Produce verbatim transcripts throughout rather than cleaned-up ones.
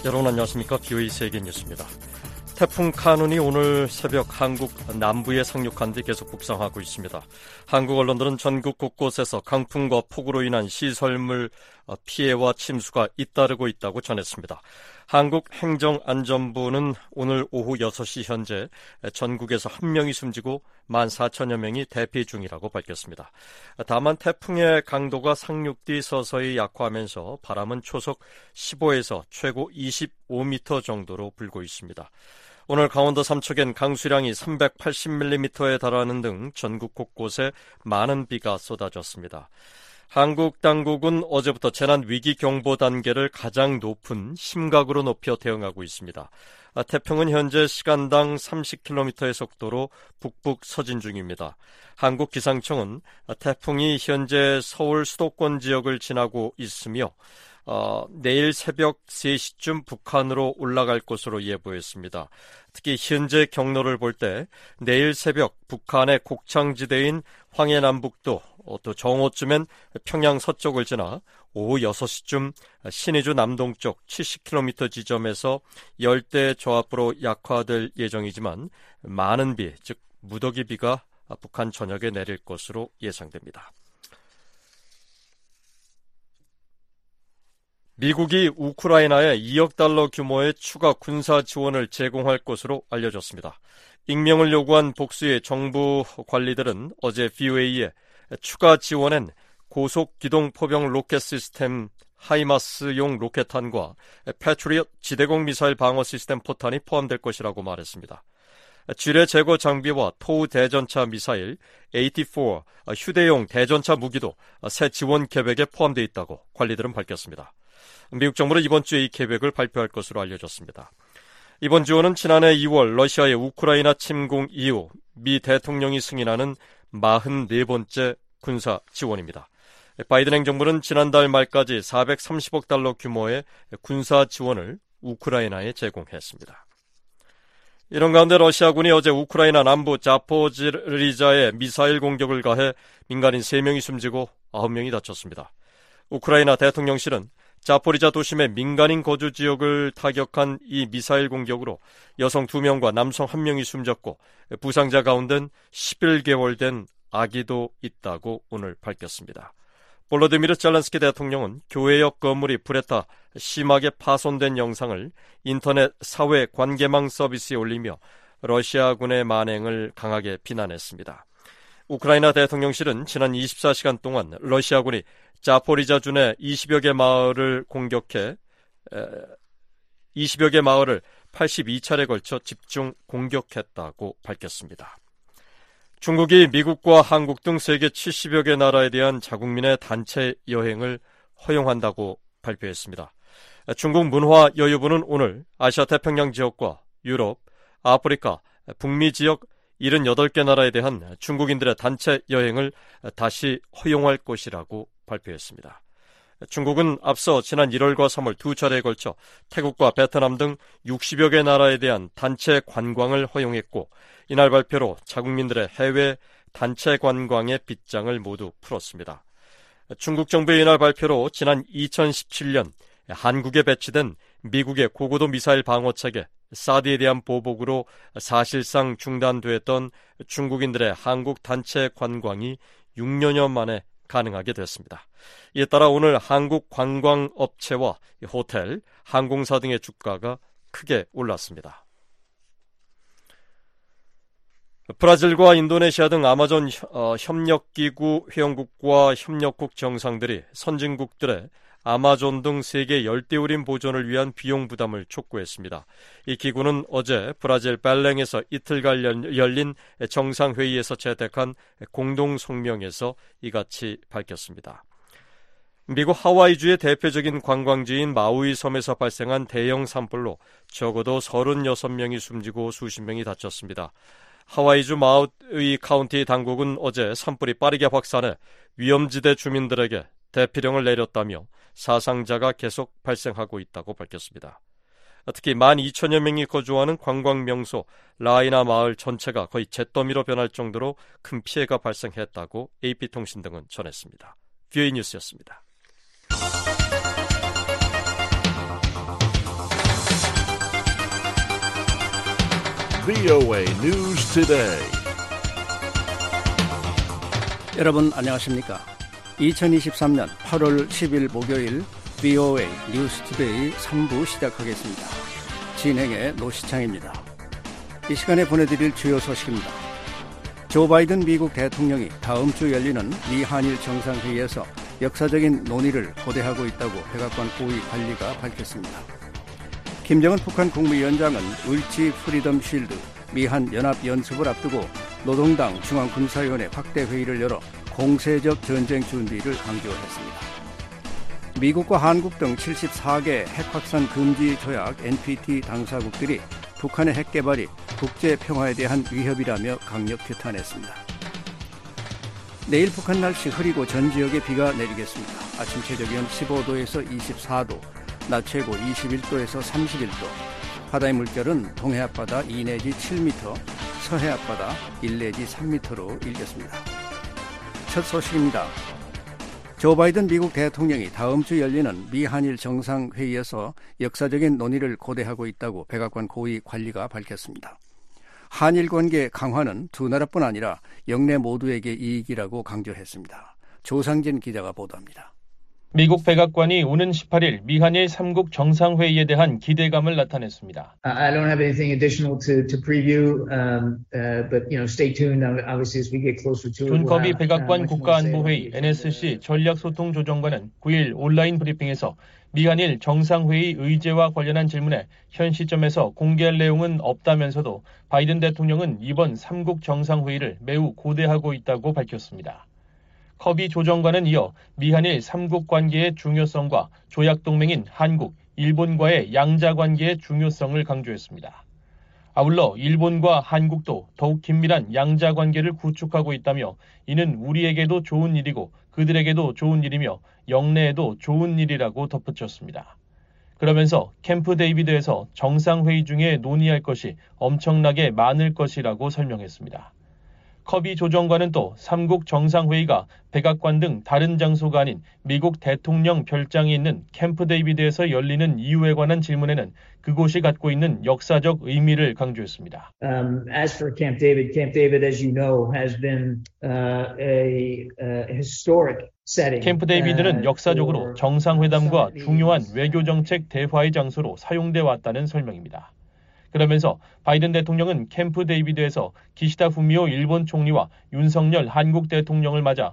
여러분 안녕하십니까? 비오이 세계뉴스입니다. 태풍 카눈이 오늘 새벽 한국 남부에 상륙한 뒤 계속 북상하고 있습니다. 한국 언론들은 전국 곳곳에서 강풍과 폭우로 인한 시설물 피해와 침수가 잇따르고 있다고 전했습니다. 한국행정안전부는 오늘 오후 여섯 시 현재 전국에서 한 명이 숨지고 만 사천여 명이 대피 중이라고 밝혔습니다. 다만 태풍의 강도가 상륙 뒤 서서히 약화하면서 바람은 초속 십오에서 최고 이십오 미터 정도로 불고 있습니다. 오늘 강원도 삼척엔 강수량이 삼백팔십 밀리미터에 달하는 등 전국 곳곳에 많은 비가 쏟아졌습니다. 한국 당국은 어제부터 재난위기경보 단계를 가장 높은 심각으로 높여 대응하고 있습니다. 태풍은 현재 시간당 삼십 킬로미터의 속도로 북북 서진 중입니다. 한국기상청은 태풍이 현재 서울 수도권 지역을 지나고 있으며 어, 내일 새벽 세 시쯤 북한으로 올라갈 것으로 예보했습니다. 특히 현재 경로를 볼 때 내일 새벽 북한의 곡창지대인 황해남북도 어, 또 정오쯤엔 평양 서쪽을 지나 오후 여섯 시쯤 신의주 남동쪽 칠십 킬로미터 지점에서 열대 저압으로 약화될 예정이지만 많은 비, 즉 무더기 비가 북한 전역에 내릴 것으로 예상됩니다. 미국이 우크라이나에 이억 달러 규모의 추가 군사 지원을 제공할 것으로 알려졌습니다. 익명을 요구한 복수의 정부 관리들은 어제 비오에이에 추가 지원엔 고속 기동 포병 로켓 시스템 하이마스용 로켓탄과 패트리엇 지대공 미사일 방어 시스템 포탄이 포함될 것이라고 말했습니다. 지뢰 제거 장비와 토우 대전차 미사일 에이티포 휴대용 대전차 무기도 새 지원 계획에 포함되어 있다고 관리들은 밝혔습니다. 미국 정부는 이번 주에 이 계획을 발표할 것으로 알려졌습니다. 이번 지원은 지난해 이월 러시아의 우크라이나 침공 이후 미 대통령이 승인하는 사십사 번째 군사 지원입니다. 바이든 행정부는 지난달 말까지 사백삼십억 달러 규모의 군사 지원을 우크라이나에 제공했습니다. 이런 가운데 러시아군이 어제 우크라이나 남부 자포지리자에 미사일 공격을 가해 민간인 세 명이 숨지고 아홉 명이 다쳤습니다. 우크라이나 대통령실은 자포리자 도심의 민간인 거주 지역을 타격한 이 미사일 공격으로 여성 두 명과 남성 한 명이 숨졌고 부상자 가운데는 십일 개월 된 아기도 있다고 오늘 밝혔습니다. 볼로디미르 젤렌스키 대통령은 교회 옆 건물이 불에 타 심하게 파손된 영상을 인터넷 사회 관계망 서비스에 올리며 러시아군의 만행을 강하게 비난했습니다. 우크라이나 대통령실은 지난 이십사 시간 동안 러시아군이 자포리자주 내 이십여 개 마을을 공격해 이십여 개 마을을 팔십이 차례 걸쳐 집중 공격했다고 밝혔습니다. 중국이 미국과 한국 등 세계 칠십여 개 나라에 대한 자국민의 단체 여행을 허용한다고 발표했습니다. 중국 문화여유부는 오늘 아시아 태평양 지역과 유럽, 아프리카, 북미 지역 칠십팔 개 나라에 대한 중국인들의 단체 여행을 다시 허용할 것이라고 발표했습니다. 중국은 앞서 지난 일월과 삼월 두 차례에 걸쳐 태국과 베트남 등 육십여 개 나라에 대한 단체 관광을 허용했고 이날 발표로 자국민들의 해외 단체 관광의 빗장을 모두 풀었습니다. 중국 정부의 이날 발표로 지난 이천십칠 년 한국에 배치된 미국의 고고도 미사일 방어체계 사드에 대한 보복으로 사실상 중단됐던 중국인들의 한국 단체 관광이 육 년여 만에 가능하게 됐습니다. 이에 따라 오늘 한국 관광업체와 호텔, 항공사 등의 주가가 크게 올랐습니다. 브라질과 인도네시아 등 아마존 협력기구 회원국과 협력국 정상들이 선진국들의 아마존 등 세계 열대우림 보존을 위한 비용 부담을 촉구했습니다. 이 기구는 어제 브라질 벨랭에서 이틀간 열린 정상회의에서 채택한 공동성명에서 이같이 밝혔습니다. 미국 하와이주의 대표적인 관광지인 마우이 섬에서 발생한 대형 산불로 적어도 서른여섯 명이 숨지고 수십 명이 다쳤습니다. 하와이주 마우이 카운티 당국은 어제 산불이 빠르게 확산해 위험지대 주민들에게 대피령을 내렸다며 사상자가 계속 발생하고 있다고 밝혔습니다. 특히 만 이천여 명이 거주하는 관광명소 라이나 마을 전체가 거의 잿더미로 변할 정도로 큰 피해가 발생했다고 에이피통신 등은 전했습니다. 뷰이 뉴스였습니다. 브이오에이 News Today. 여러분 안녕하십니까? 이천이십삼년 팔월 십일 목요일 브이오에이 뉴스 투데이 삼 부 시작하겠습니다. 진행의 노시창입니다. 이 시간에 보내드릴 주요 소식입니다. 조 바이든 미국 대통령이 다음 주 열리는 미 한일 정상회의에서 역사적인 논의를 고대하고 있다고 백악관 고위 관리가 밝혔습니다. 김정은 북한 국무위원장은 을지 프리덤 쉴드 미한 연합연습을 앞두고 노동당 중앙군사위원회 확대회의를 열어 공세적 전쟁 준비를 강조했습니다. 미국과 한국 등 칠십사 개 핵확산 금지 조약 엔피티 당사국들이 북한의 핵 개발이 국제 평화에 대한 위협이라며 강력 규탄했습니다. 내일 북한 날씨 흐리고 전 지역에 비가 내리겠습니다. 아침 최저기온 십오 도에서 이십사 도, 낮 최고 이십일 도에서 삼십일 도, 바다의 물결은 동해 앞바다 이 내지 칠 미터, 서해 앞바다 일 내지 삼 미터로 일겠습니다. 첫 소식입니다. 조 바이든 미국 대통령이 다음 주 열리는 미 한일 정상회의에서 역사적인 논의를 고대하고 있다고 백악관 고위 관리가 밝혔습니다. 한일 관계 강화는 두 나라뿐 아니라 영내 모두에게 이익이라고 강조했습니다. 조상진 기자가 보도합니다. 미국 백악관이 오는 십팔일 미한일 삼국 정상회의에 대한 기대감을 나타냈습니다. I don't have anything additional to, to preview, um, uh, but you know, stay tuned. Obviously, as we get closer to it. 존 커비 백악관 국가안보회의 엔에스씨 전략소통조정관은 구일 온라인 브리핑에서 미한일 정상회의 의제와 관련한 질문에 현 시점에서 공개할 내용은 없다면서도 바이든 대통령은 이번 삼국 정상회의를 매우 고대하고 있다고 밝혔습니다. 커비 조정관은 이어 미한일 삼국 관계의 중요성과 조약동맹인 한국, 일본과의 양자관계의 중요성을 강조했습니다. 아울러 일본과 한국도 더욱 긴밀한 양자관계를 구축하고 있다며 이는 우리에게도 좋은 일이고 그들에게도 좋은 일이며 영내에도 좋은 일이라고 덧붙였습니다. 그러면서 캠프 데이비드에서 정상회의 중에 논의할 것이 엄청나게 많을 것이라고 설명했습니다. 커비 조정관은 또 삼국 정상회의가 백악관 등 다른 장소가 아닌 미국 대통령 별장이 있는 캠프 데이비드에서 열리는 이유에 관한 질문에는 그곳이 갖고 있는 역사적 의미를 강조했습니다. Um, as for Camp David, Camp David, as you know, has been uh, a, a historic setting. 캠프 데이비드는 역사적으로 정상회담과 중요한 외교정책 대화의 장소로 사용돼 왔다는 설명입니다. 그러면서 바이든 대통령은 캠프 데이비드에서 기시다 후미오 일본 총리와 윤석열 한국 대통령을 맞아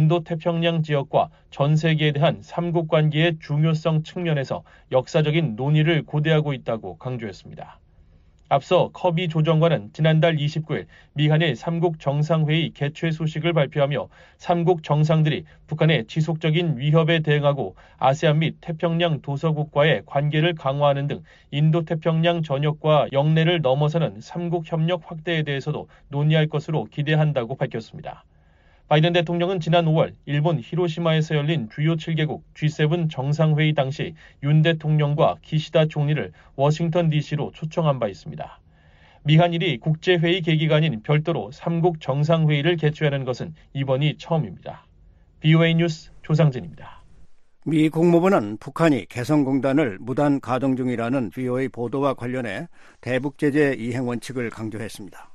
인도태평양 지역과 전 세계에 대한 삼국 관계의 중요성 측면에서 역사적인 논의를 고대하고 있다고 강조했습니다. 앞서 커비 조정관은 지난달 이십구일 미한일 삼국 정상회의 개최 소식을 발표하며 삼국 정상들이 북한의 지속적인 위협에 대응하고 아세안 및 태평양 도서국과의 관계를 강화하는 등 인도태평양 전역과 영내를 넘어서는 삼국 협력 확대에 대해서도 논의할 것으로 기대한다고 밝혔습니다. 바이든 대통령은 지난 오월 일본 히로시마에서 열린 주요 칠 개국 지 세븐 정상회의 당시 윤 대통령과 기시다 총리를 워싱턴 디씨로 초청한 바 있습니다. 미한일이 국제회의 계기가 아닌 별도로 삼국 정상회의를 개최하는 것은 이번이 처음입니다. 브이오에이 뉴스 조상진입니다. 미 국무부는 북한이 개성공단을 무단 가동 중이라는 브이오에이 보도와 관련해 대북제재 이행 원칙을 강조했습니다.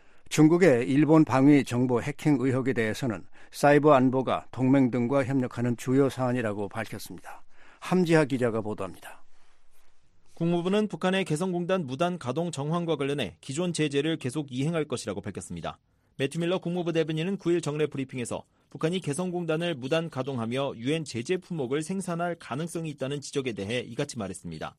중국의 일본 방위 정보 해킹 의혹에 대해서는 사이버 안보가 동맹 등과 협력하는 주요 사안이라고 밝혔습니다. 함지하 기자가 보도합니다. 국무부는 북한의 개성공단 무단 가동 정황과 관련해 기존 제재를 계속 이행할 것이라고 밝혔습니다. 매튜 밀러 국무부 대변인은 구일 정례 브리핑에서 북한이 개성공단을 무단 가동하며 유엔 제재 품목을 생산할 가능성이 있다는 지적에 대해 이같이 말했습니다.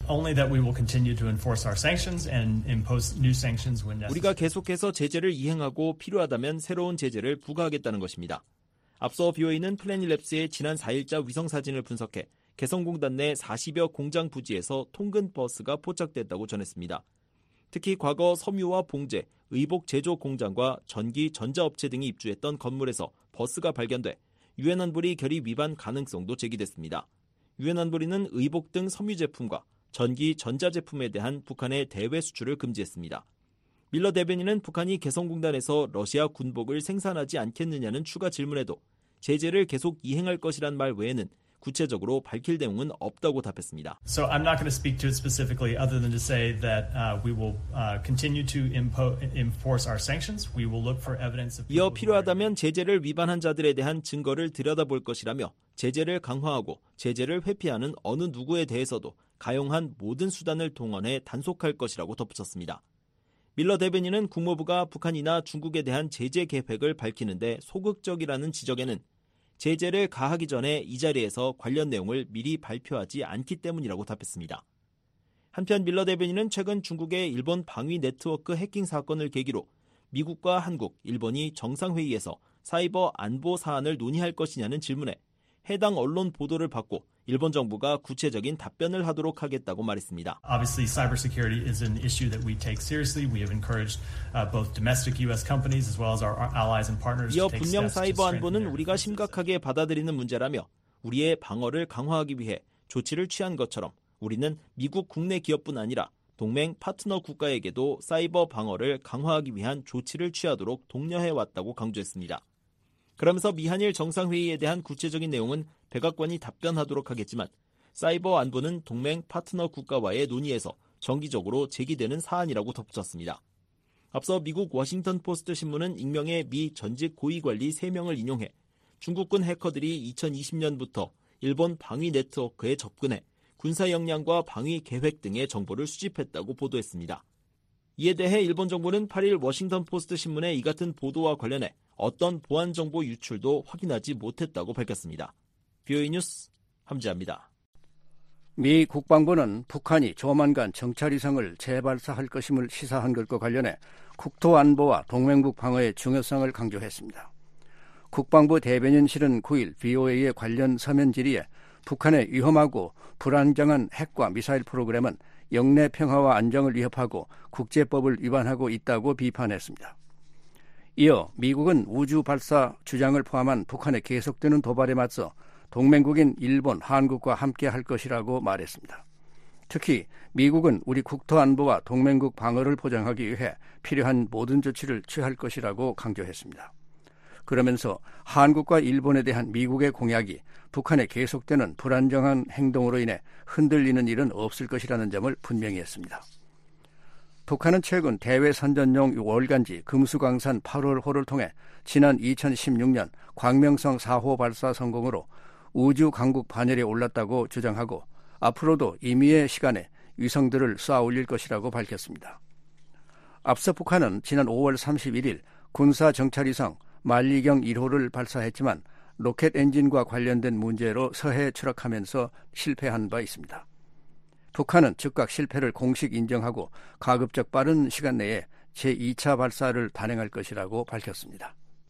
우리가 계속해서 제재를 이행하고 필요하다면 새로운 제재를 부과하겠다는 것입니다. 앞서 브이오에이는 플래닛랩스의 지난 사일자 위성사진을 분석해 개성공단 내 사십여 공장 부지에서 통근 버스가 포착됐다고 전했습니다. 특히 과거 섬유와 봉제, 의복 제조 공장과 전기, 전자업체 등이 입주했던 건물에서 버스가 발견돼 유엔 안보리 결의 위반 가능성도 제기됐습니다. 유엔 안보리는 의복 등 섬유 제품과 전기, 전자제품에 대한 북한의 대외 수출을 금지했습니다. 밀러 대변인은 북한이 개성공단에서 러시아 군복을 생산하지 않겠느냐는 추가 질문에도 제재를 계속 이행할 것이란 말 외에는 구체적으로 밝힐 내용은 없다고 답했습니다. So I'm not going to speak to it specifically other than to say that uh, we will uh, continue to impo- enforce our sanctions. We will look for evidence of 이어 필요하다면 제재를 위반한 자들에 대한 증거를 들여다볼 것이라며 제재를 강화하고 제재를 회피하는 어느 누구에 대해서도 가용한 모든 수단을 동원해 단속할 것이라고 덧붙였습니다. 밀러 대변인은 국무부가 북한이나 중국에 대한 제재 계획을 밝히는데 소극적이라는 지적에는 제재를 가하기 전에 이 자리에서 관련 내용을 미리 발표하지 않기 때문이라고 답했습니다. 한편 밀러 대변인은 최근 중국의 일본 방위 네트워크 해킹 사건을 계기로 미국과 한국, 일본이 정상회의에서 사이버 안보 사안을 논의할 것이냐는 질문에 해당 언론 보도를 받고 일본 정부가 구체적인 답변을 하도록 하겠다고 말했습니다. Obviously, cybersecurity is an issue that we take seriously. We have encouraged uh, both domestic U S companies as well as our allies and partners 이어 to take 분명 steps to 사이버 strengthen 안보는 their 우리가 defenses. 심각하게 받아들이는 문제라며 우리의 방어를 강화하기 위해 조치를 취한 것처럼 우리는 미국 국내 기업뿐 아니라 동맹 파트너 국가에게도 사이버 방어를 강화하기 위한 조치를 취하도록 독려해왔다고 강조했습니다. 그러면서 미한일 정상회의에 대한 구체적인 내용은 백악관이 답변하도록 하겠지만 사이버 안보는 동맹 파트너 국가와의 논의에서 정기적으로 제기되는 사안이라고 덧붙였습니다. 앞서 미국 워싱턴 포스트 신문은 익명의 미 전직 고위관리 세 명을 인용해 중국군 해커들이 이천이십 년부터 일본 방위 네트워크에 접근해 군사 역량과 방위 계획 등의 정보를 수집했다고 보도했습니다. 이에 대해 일본 정부는 팔 일 워싱턴 포스트 신문의 이 같은 보도와 관련해 어떤 보안 정보 유출도 확인하지 못했다고 밝혔습니다. 비오이 뉴스 함지아입니다. 미 국방부는 북한이 조만간 정찰위성을 재발사할 것임을 시사한 것과 관련해 국토안보와 동맹국 방어의 중요성을 강조했습니다. 국방부 대변인실은 구 일 비오에이의 관련 서면 질의에 북한의 위험하고 불안정한 핵과 미사일 프로그램은 영내 평화와 안정을 위협하고 국제법을 위반하고 있다고 비판했습니다. 이어 미국은 우주 발사 주장을 포함한 북한의 계속되는 도발에 맞서 동맹국인 일본, 한국과 함께 할 것이라고 말했습니다. 특히 미국은 우리 국토 안보와 동맹국 방어를 보장하기 위해 필요한 모든 조치를 취할 것이라고 강조했습니다. 그러면서 한국과 일본에 대한 미국의 공약이 북한의 계속되는 불안정한 행동으로 인해 흔들리는 일은 없을 것이라는 점을 분명히 했습니다. 북한은 최근 대외 선전용 월간지 금수강산 팔 호를 통해 지난 이천십육 년 광명성 사 호 발사 성공으로 우주 강국 반열에 올랐다고 주장하고 앞으로도 임의의 시간에 위성들을 쏘아 올릴 것이라고 밝혔습니다. 앞서 북한은 지난 오월 삼십일 일 군사 정찰위성 만리경 일 호를 발사했지만 로켓 엔진과 관련된 문제로 서해에 추락하면서 실패한 바 있습니다. 북한은 즉각 실패를 공식 인정하고 가급적 빠른 시간 내에 제이 차 발사를 단행할 것이라고 밝혔습니다.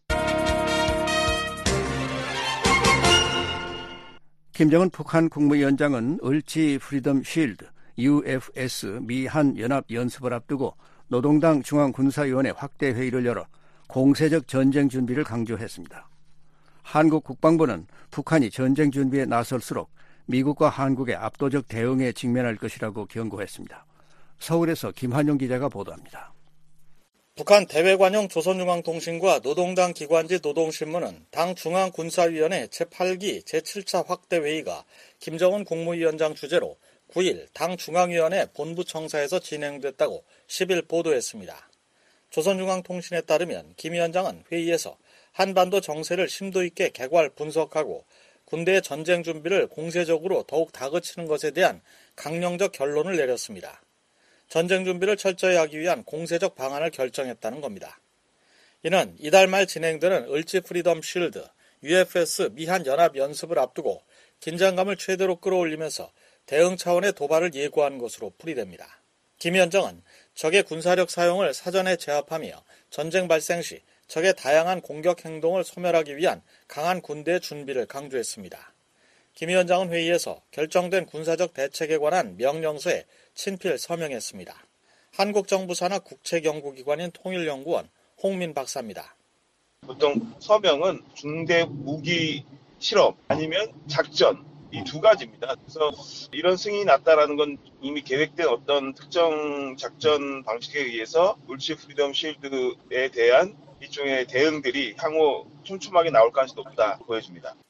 김정은 북한 국무위원장은 을지 프리덤 쉴드 유에프에스 미한 연합 연습을 앞두고 노동당 중앙군사위원회 확대 회의를 열어 공세적 전쟁 준비를 강조했습니다. 한국 국방부는 북한이 전쟁 준비에 나설수록 미국과 한국의 압도적 대응에 직면할 것이라고 경고했습니다. 서울에서 김한용 기자가 보도합니다. 북한 대외관용 조선중앙통신과 노동당 기관지 노동신문은 당 중앙군사위원회 제팔 기 제칠 차 확대회의가 김정은 국무위원장 주재로 구 일 당 중앙위원회 본부청사에서 진행됐다고 십 일 보도했습니다. 조선중앙통신에 따르면 김 위원장은 회의에서 한반도 정세를 심도 있게 객관 분석하고 군대의 전쟁 준비를 공세적으로 더욱 다그치는 것에 대한 강령적 결론을 내렸습니다. 전쟁 준비를 철저히 하기 위한 공세적 방안을 결정했다는 겁니다. 이는 이달 말 진행되는 을지 프리덤 쉴드 유에프에스 미한 연합 연습을 앞두고 긴장감을 최대로 끌어올리면서 대응 차원의 도발을 예고한 것으로 풀이됩니다. 김 위원장은 적의 군사력 사용을 사전에 제압하며 전쟁 발생 시 적의 다양한 공격 행동을 소멸하기 위한 강한 군대의 준비를 강조했습니다. 김 위원장은 회의에서 결정된 군사적 대책에 관한 명령서에 친필 서명했습니다. 한국 정부 산하 국책연구기관인 통일연구원 홍민 박사입니다. 보통 서명은 중대 무기 실험 아니면 작전 이 두 가지입니다. 그래서 이런 승인이 났다라는 건 이미 계획된 어떤 특정 작전 방식에 의해서 을지 프리덤 쉴드에 대한 일종의 대응들이 향후 촘촘하게 나올 가능성이 높다 보여집니다.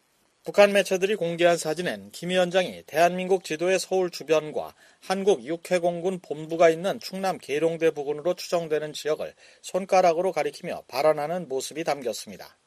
북한 매체들이 공개한 사진엔 김 위원장이 대한민국 지도의 서울 주변과 한국 육해공군 본부가 있는 충남 계룡대 부근으로 추정되는 지역을 손가락으로 가리키며 발언하는 모습이 담겼습니다.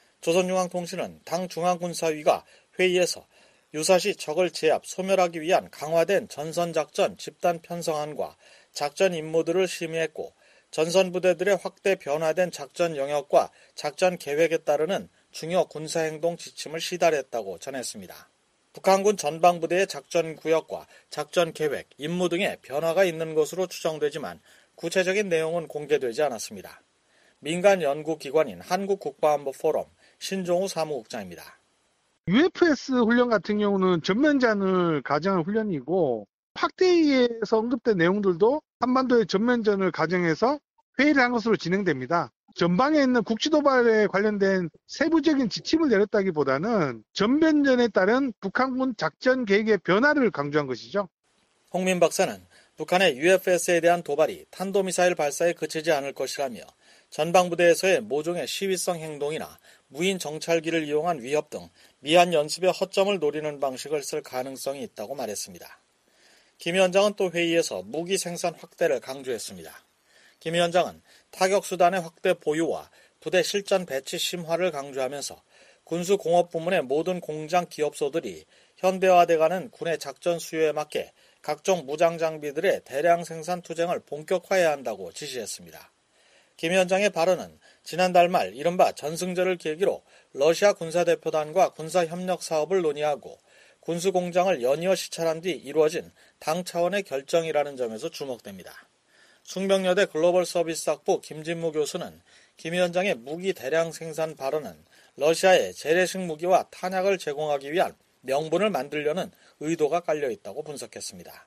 조선중앙통신은 당 중앙군사위가 회의에서 유사시 적을 제압, 소멸하기 위한 강화된 전선작전 집단 편성안과 작전 임무들을 심의했고 전선부대들의 확대 변화된 작전 영역과 작전 계획에 따르는 중요 군사행동 지침을 시달했다고 전했습니다. 북한군 전방부대의 작전 구역과 작전 계획, 임무 등의 변화가 있는 것으로 추정되지만 구체적인 내용은 공개되지 않았습니다. 민간 연구기관인 한국국가안보포럼 신종우 사무국장입니다. 유에프에스 훈련 같은 경우는 전면전을 가정한 훈련이고 확대회의에서 언급된 내용들도 한반도의 전면전을 가정해서 회의를 한 것으로 진행됩니다. 전방에 있는 국지도발에 관련된 세부적인 지침을 내렸다기보다는 전면전에 따른 북한군 작전 계획의 변화를 강조한 것이죠. 홍민 박사는 북한의 유에프에스에 대한 도발이 탄도미사일 발사에 그치지 않을 것이라며 전방부대에서의 모종의 시위성 행동이나 무인 정찰기를 이용한 위협 등 미한 연습의 허점을 노리는 방식을 쓸 가능성이 있다고 말했습니다. 김 위원장은 또 회의에서 무기 생산 확대를 강조했습니다. 김 위원장은 타격수단의 확대 보유와 부대 실전 배치 심화를 강조하면서 군수공업부문의 모든 공장 기업소들이 현대화돼가는 군의 작전 수요에 맞게 각종 무장 장비들의 대량 생산 투쟁을 본격화해야 한다고 지시했습니다. 김 위원장의 발언은 지난달 말 이른바 전승절을 계기로 러시아 군사대표단과 군사협력 사업을 논의하고 군수공장을 연이어 시찰한 뒤 이루어진 당 차원의 결정이라는 점에서 주목됩니다. 숙명여대 글로벌 서비스학부 김진무 교수는 김 위원장의 무기 대량 생산 발언은 러시아에 재래식 무기와 탄약을 제공하기 위한 명분을 만들려는 의도가 깔려 있다고 분석했습니다.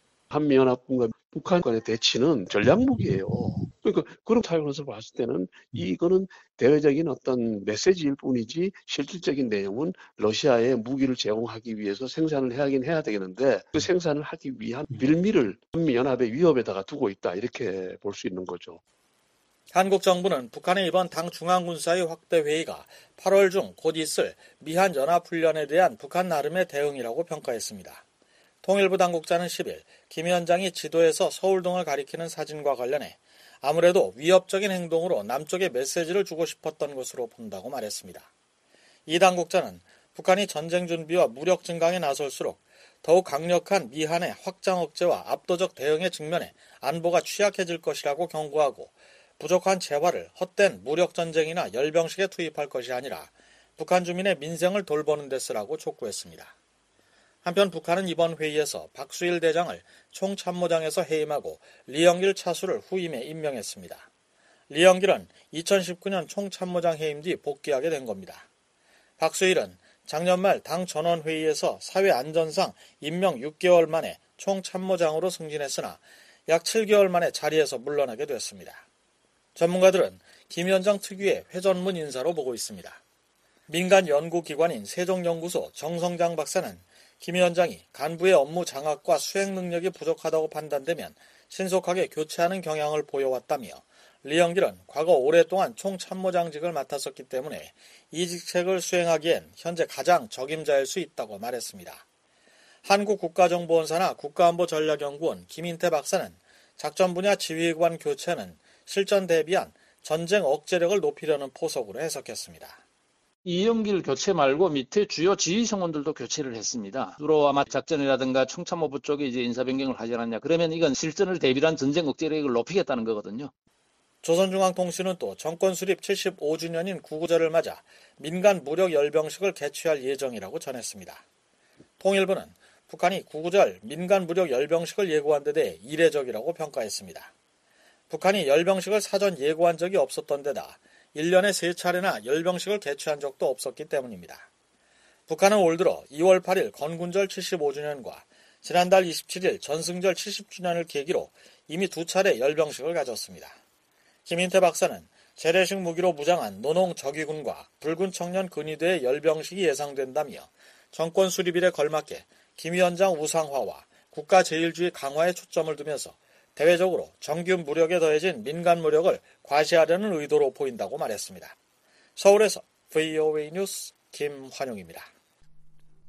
한미연합군과 북한 간의 대치는 전략무기예요. 그러니까 그런 차원에서 봤을 때는 이거는 대외적인 어떤 메시지일 뿐이지 실질적인 내용은 러시아에 무기를 제공하기 위해서 생산을 해야긴 해야 되겠는데 그 생산을 하기 위한 빌미를 한미연합의 위협에다가 두고 있다 이렇게 볼 수 있는 거죠. 한국 정부는 북한의 이번 당 중앙군사위 확대 회의가 팔월 중 곧 있을 미한 연합훈련에 대한 북한 나름의 대응이라고 평가했습니다. 통일부 당국자는 십일 김 위원장이 지도에서 서울 등을 가리키는 사진과 관련해 아무래도 위협적인 행동으로 남쪽에 메시지를 주고 싶었던 것으로 본다고 말했습니다. 이 당국자는 북한이 전쟁 준비와 무력 증강에 나설수록 더욱 강력한 미한의 확장 억제와 압도적 대응의 측면에 안보가 취약해질 것이라고 경고하고 부족한 재화를 헛된 무력 전쟁이나 열병식에 투입할 것이 아니라 북한 주민의 민생을 돌보는 데 쓰라고 촉구했습니다. 한편 북한은 이번 회의에서 박수일 대장을 총참모장에서 해임하고 리영길 차수를 후임에 임명했습니다. 리영길은 이천십구 년 총참모장 해임 뒤 복귀하게 된 겁니다. 박수일은 작년 말 당 전원회의에서 사회 안전상 임명 육 개월 만에 총참모장으로 승진했으나 약 칠 개월 만에 자리에서 물러나게 됐습니다. 전문가들은 김 위원장 특유의 회전문 인사로 보고 있습니다. 민간 연구기관인 세종연구소 정성장 박사는 김 위원장이 간부의 업무 장악과 수행 능력이 부족하다고 판단되면 신속하게 교체하는 경향을 보여왔다며 리영길은 과거 오랫동안 총참모장직을 맡았었기 때문에 이 직책을 수행하기엔 현재 가장 적임자일 수 있다고 말했습니다. 한국국가정보원사나 국가안보전략연구원 김인태 박사는 작전 분야 지휘관 교체는 실전 대비한 전쟁 억제력을 높이려는 포석으로 해석했습니다. 이영길 교체 말고 밑에 주요 지휘 성원들도 교체를 했습니다. 주로 아마 작전이라든가 총참모부 쪽에 이제 인사 변경을 하지 않았냐. 그러면 이건 실전을 대비한 전쟁 억제력을 높이겠다는 거거든요. 조선중앙통신은 또 정권 수립 칠십오 주년인 구구절을 맞아 민간 무력 열병식을 개최할 예정이라고 전했습니다. 통일부는 북한이 구구절 민간 무력 열병식을 예고한 데 대해 이례적이라고 평가했습니다. 북한이 열병식을 사전 예고한 적이 없었던 데다 일 년에 세 차례나 열병식을 개최한 적도 없었기 때문입니다. 북한은 올 들어 이월 팔일 건군절 칠십오 주년과 지난달 이십칠 일 전승절 칠십 주년을 계기로 이미 두 차례 열병식을 가졌습니다. 김인태 박사는 재래식 무기로 무장한 노농 적위군과 붉은 청년 근위대의 열병식이 예상된다며 정권 수립일에 걸맞게 김 위원장 우상화와 국가 제일주의 강화에 초점을 두면서 대외적으로 정규 무력에 더해진 민간 무력을 과시하려는 의도로 보인다고 말했습니다. 서울에서 브이오에이 뉴스 김환용입니다.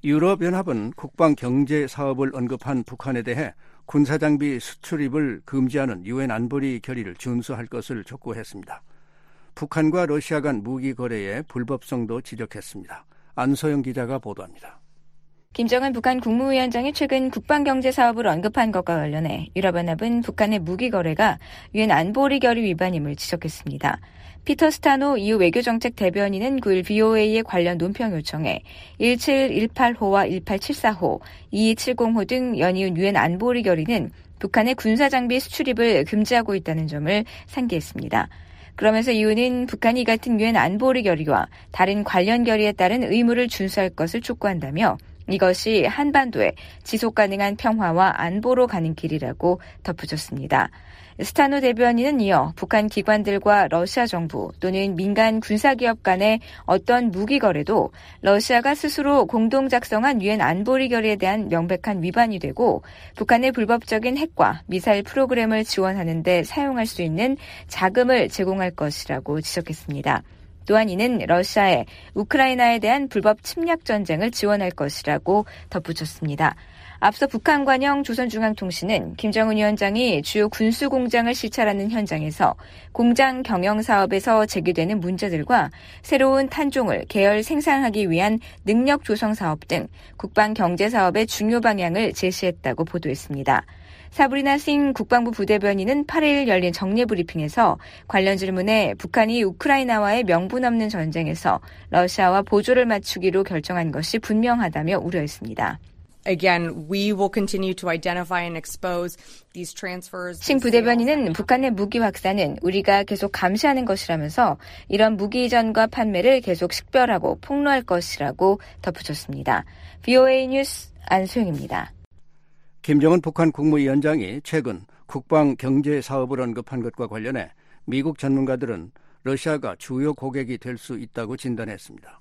유럽연합은 국방경제사업을 언급한 북한에 대해 군사장비 수출입을 금지하는 유엔 안보리 결의를 준수할 것을 촉구했습니다. 북한과 러시아 간 무기 거래의 불법성도 지적했습니다. 안소영 기자가 보도합니다. 김정은 북한 국무위원장이 최근 국방경제사업을 언급한 것과 관련해 유럽연합은 북한의 무기 거래가 유엔 안보리 결의 위반임을 지적했습니다. 피터 스타노 이후 외교정책 대변인은 구일 브이오에이의 관련 논평 요청에 일칠일팔호와 일팔칠사호, 이이칠공호 등 연이은 유엔 안보리 결의는 북한의 군사장비 수출입을 금지하고 있다는 점을 상기했습니다. 그러면서 이유는 북한이 이 같은 유엔 안보리 결의와 다른 관련 결의에 따른 의무를 준수할 것을 촉구한다며 이것이 한반도의 지속 가능한 평화와 안보로 가는 길이라고 덧붙였습니다. 스타노 대변인은 이어 북한 기관들과 러시아 정부 또는 민간 군사기업 간의 어떤 무기 거래도 러시아가 스스로 공동 작성한 유엔 안보리 결의에 대한 명백한 위반이 되고 북한의 불법적인 핵과 미사일 프로그램을 지원하는 데 사용할 수 있는 자금을 제공할 것이라고 지적했습니다. 또한 이는 러시아의 우크라이나에 대한 불법 침략 전쟁을 지원할 것이라고 덧붙였습니다. 앞서 북한 관영 조선중앙통신은 김정은 위원장이 주요 군수 공장을 시찰하는 현장에서 공장 경영 사업에서 제기되는 문제들과 새로운 탄종을 계열 생산하기 위한 능력 조성 사업 등 국방 경제 사업의 중요 방향을 제시했다고 보도했습니다. 사브리나 싱 국방부 부대변인은 팔일 열린 정례 브리핑에서 관련 질문에 북한이 우크라이나와의 명분 없는 전쟁에서 러시아와 보조를 맞추기로 결정한 것이 분명하다며 우려했습니다. Again, we will continue to identify and expose these transfers. 신 부대변인은 북한의 무기 확산은 우리가 계속 감시하는 것이라면서 이런 무기 이전과 판매를 계속 식별하고 폭로할 것이라고 덧붙였습니다. 브이오에이 뉴스 안소영입니다. 김정은 북한 국무위원장이 최근 국방 경제 사업을 언급한 것과 관련해 미국 전문가들은 러시아가 주요 고객이 될 수 있다고 진단했습니다.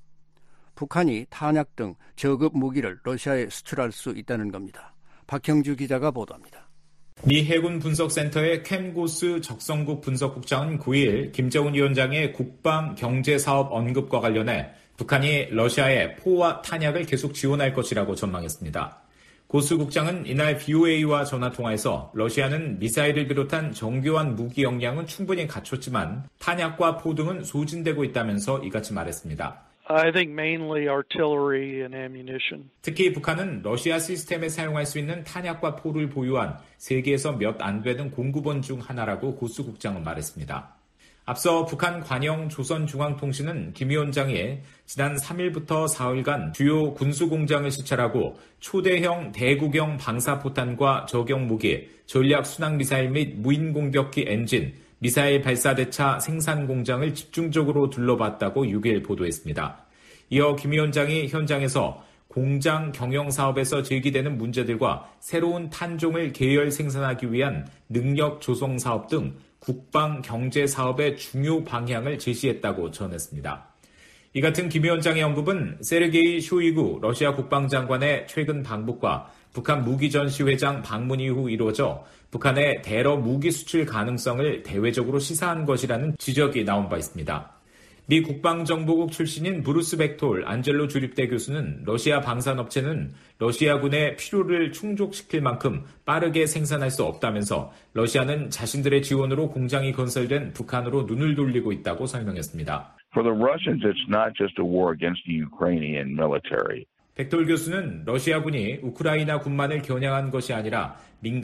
북한이 탄약 등 저급 무기를 러시아에 수출할 수 있다는 겁니다. 박형주 기자가 보도합니다. 미 해군 분석센터의 켄 고스 적성국 분석국장은 구일 김정은 위원장의 국방 경제 사업 언급과 관련해 북한이 러시아에 포와 탄약을 계속 지원할 것이라고 전망했습니다. 고스 국장은 이날 브이오에이와 전화통화에서 러시아는 미사일을 비롯한 정교한 무기 역량은 충분히 갖췄지만 탄약과 포 등은 소진되고 있다면서 이같이 말했습니다. I think mainly artillery and ammunition. 특히 북한은 러시아 시스템에 사용할 수 있는 탄약과 포를 보유한 세계에서 몇 안 되는 공급원 중 하나라고 고스 국장은 말했습니다. 앞서 북한 관영 조선중앙통신은 김 위원장이 지난 삼일부터 사흘간 주요 군수공장을 시찰하고 초대형 대구경 방사포탄과 저격무기, 전략순항미사일 및 무인공격기 엔진, 미사일 발사대차 생산공장을 집중적으로 둘러봤다고 육일 보도했습니다. 이어 김 위원장이 현장에서 공장 경영사업에서 제기되는 문제들과 새로운 탄종을 계열 생산하기 위한 능력 조성 사업 등 국방 경제 사업의 중요 방향을 제시했다고 전했습니다. 이 같은 김 위원장의 언급은 세르게이 쇼이구 러시아 국방장관의 최근 방북과 북한 무기전시회장 방문 이후 이루어져 북한의 대러 무기 수출 가능성을 대외적으로 시사한 것이라는 지적이 나온 바 있습니다. 미 국방정보국 출신인 브루스 벡톨 안젤로 주립대 교수는 러시아 방산업체는 러시아군의 필요를 충족시킬 만큼 빠르게 생산할 수 없다면서 러시아는 자신들의 지원으로 공장이 건설된 북한으로 눈을 돌리고 있다고 설명했습니다. For the Russians, it's not just a war against the Ukrainian military. 벡톨 교수는 러시아군이 우크라이나 군만을 겨냥한 것이 아니라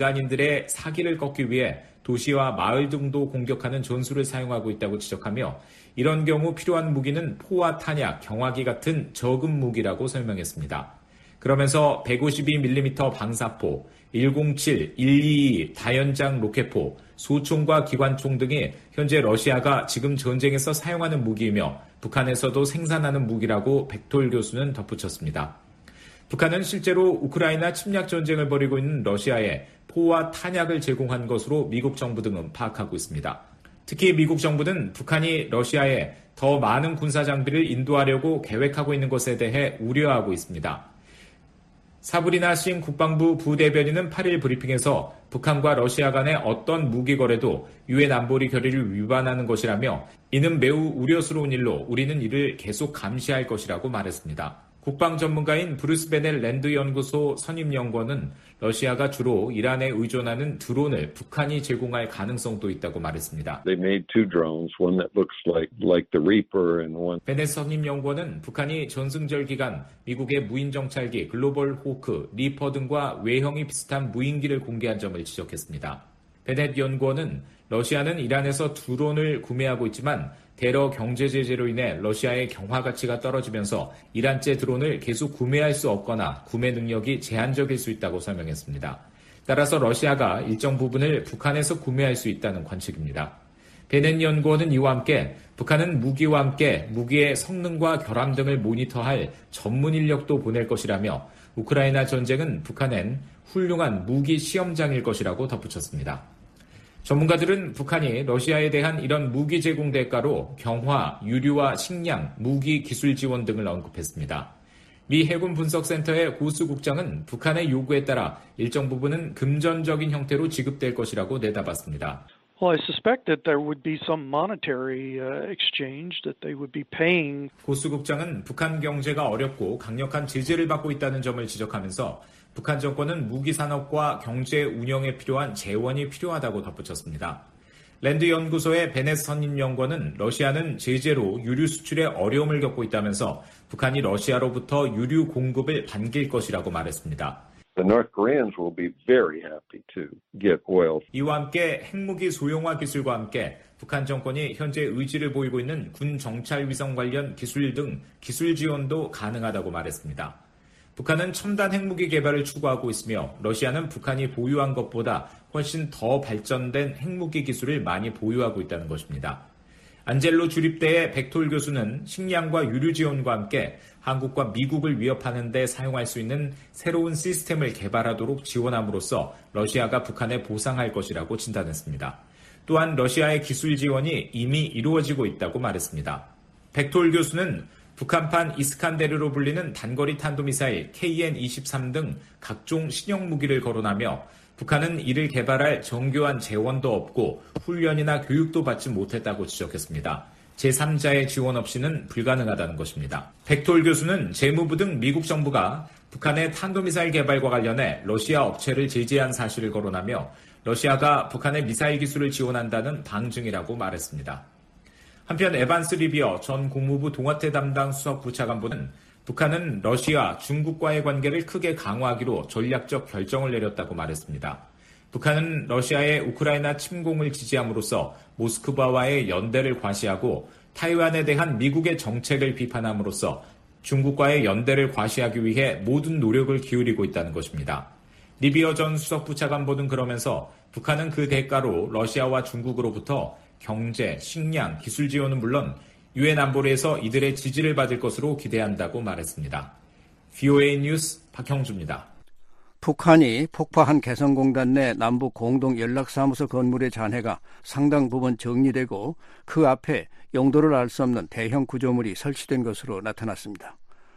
민간인들의 사기를 꺾기 위해 도시와 마을 등도 공격하는 전술을 사용하고 있다고 지적하며 이런 경우 필요한 무기는 포와 탄약, 경화기 같은 저급 무기라고 설명했습니다. 그러면서 백오십이 밀리미터 방사포, 일공칠, 일이이 다연장 로켓포, 소총과 기관총 등이 현재 러시아가 지금 전쟁에서 사용하는 무기이며 북한에서도 생산하는 무기라고 벡톨 교수는 덧붙였습니다. 북한은 실제로 우크라이나 침략 전쟁을 벌이고 있는 러시아에 포와 탄약을 제공한 것으로 미국 정부 등은 파악하고 있습니다. 특히 미국 정부는 북한이 러시아에 더 많은 군사 장비를 인도하려고 계획하고 있는 것에 대해 우려하고 있습니다. 사브리나 싱 국방부 부대변인은 팔일 브리핑에서 북한과 러시아 간의 어떤 무기 거래도 유엔 안보리 결의를 위반하는 것이라며 이는 매우 우려스러운 일로 우리는 이를 계속 감시할 것이라고 말했습니다. 국방 전문가인 브루스 베넬 랜드 연구소 선임 연구원은 러시아가 주로 이란에 의존하는 드론을 북한이 제공할 가능성도 있다고 말했습니다. They made two drones, one that looks like like the Reaper and one. 베넬 선임 연구원은 북한이 전승절 기간 미국의 무인 정찰기 글로벌 호크, 리퍼 등과 외형이 비슷한 무인기를 공개한 점을 지적했습니다. 베넷 연구원은 러시아는 이란에서 드론을 구매하고 있지만 대러 경제 제재로 인해 러시아의 경화 가치가 떨어지면서 이란제 드론을 계속 구매할 수 없거나 구매 능력이 제한적일 수 있다고 설명했습니다. 따라서 러시아가 일정 부분을 북한에서 구매할 수 있다는 관측입니다. 베넷 연구원은 이와 함께 북한은 무기와 함께 무기의 성능과 결함 등을 모니터할 전문 인력도 보낼 것이라며 우크라이나 전쟁은 북한엔 훌륭한 무기 시험장일 것이라고 덧붙였습니다. 전문가들은 북한이 러시아에 대한 이런 무기 제공 대가로 경화, 유류와 식량, 무기 기술 지원 등을 언급했습니다. 미 해군 분석센터의 고수 국장은 북한의 요구에 따라 일정 부분은 금전적인 형태로 지급될 것이라고 내다봤습니다. Well, I suspect that there would be some monetary uh, exchange that they would be paying. 고수 국장은 북한 경제가 어렵고 강력한 제재를 받고 있다는 점을 지적하면서 북한 정권은 무기 산업과 경제 운영에 필요한 재원이 필요하다고 덧붙였습니다. 랜드 연구소의 베넷 선임 연구원은 러시아는 제재로 유류 수출에 어려움을 겪고 있다면서 북한이 러시아로부터 유류 공급을 반길 것이라고 말했습니다. The North Koreans will be very happy to get oil. 이와 함께 핵무기 소형화 기술과 함께 북한 정권이 현재 의지를 보이고 있는 군 정찰 위성 관련 기술 등 기술 지원도 가능하다고 말했습니다. 북한은 첨단 핵무기 개발을 추구하고 있으며 러시아는 북한이 보유한 것보다 훨씬 더 발전된 핵무기 기술을 많이 보유하고 있다는 것입니다. 안젤로 주립대의 백톨 교수는 식량과 유류 지원과 함께 한국과 미국을 위협하는 데 사용할 수 있는 새로운 시스템을 개발하도록 지원함으로써 러시아가 북한에 보상할 것이라고 진단했습니다. 또한 러시아의 기술 지원이 이미 이루어지고 있다고 말했습니다. 백톨 교수는 북한판 이스칸데르로 불리는 단거리 탄도미사일 케이엔 이십삼 등 각종 신형 무기를 거론하며 북한은 이를 개발할 정교한 재원도 없고 훈련이나 교육도 받지 못했다고 지적했습니다. 제삼자의 지원 없이는 불가능하다는 것입니다. 백톨 교수는 재무부 등 미국 정부가 북한의 탄도미사일 개발과 관련해 러시아 업체를 제재한 사실을 거론하며 러시아가 북한의 미사일 기술을 지원한다는 방증이라고 말했습니다. 한편 에반스 리비어 전 국무부 동아태 담당 수석 부차관보는 북한은 러시아, 중국과의 관계를 크게 강화하기로 전략적 결정을 내렸다고 말했습니다. 북한은 러시아의 우크라이나 침공을 지지함으로써 모스크바와의 연대를 과시하고 타이완에 대한 미국의 정책을 비판함으로써 중국과의 연대를 과시하기 위해 모든 노력을 기울이고 있다는 것입니다. 리비어 전 수석 부차관보는 그러면서 북한은 그 대가로 러시아와 중국으로부터 경제, 식량, 기술 지원은 물론 유엔 안보리에서 이들의 지지를 받을 것으로 기대한다고 말했습니다. 브이오에이 뉴스 박형주입니다. 북한이 폭파한 개성공단 내 남북 공동 연락사무소 건물의 잔해가 상당 부분 정리되고 그 앞에 용도를 알 수 없는 대형 구조물이 설치된 것으로 나타났습니다.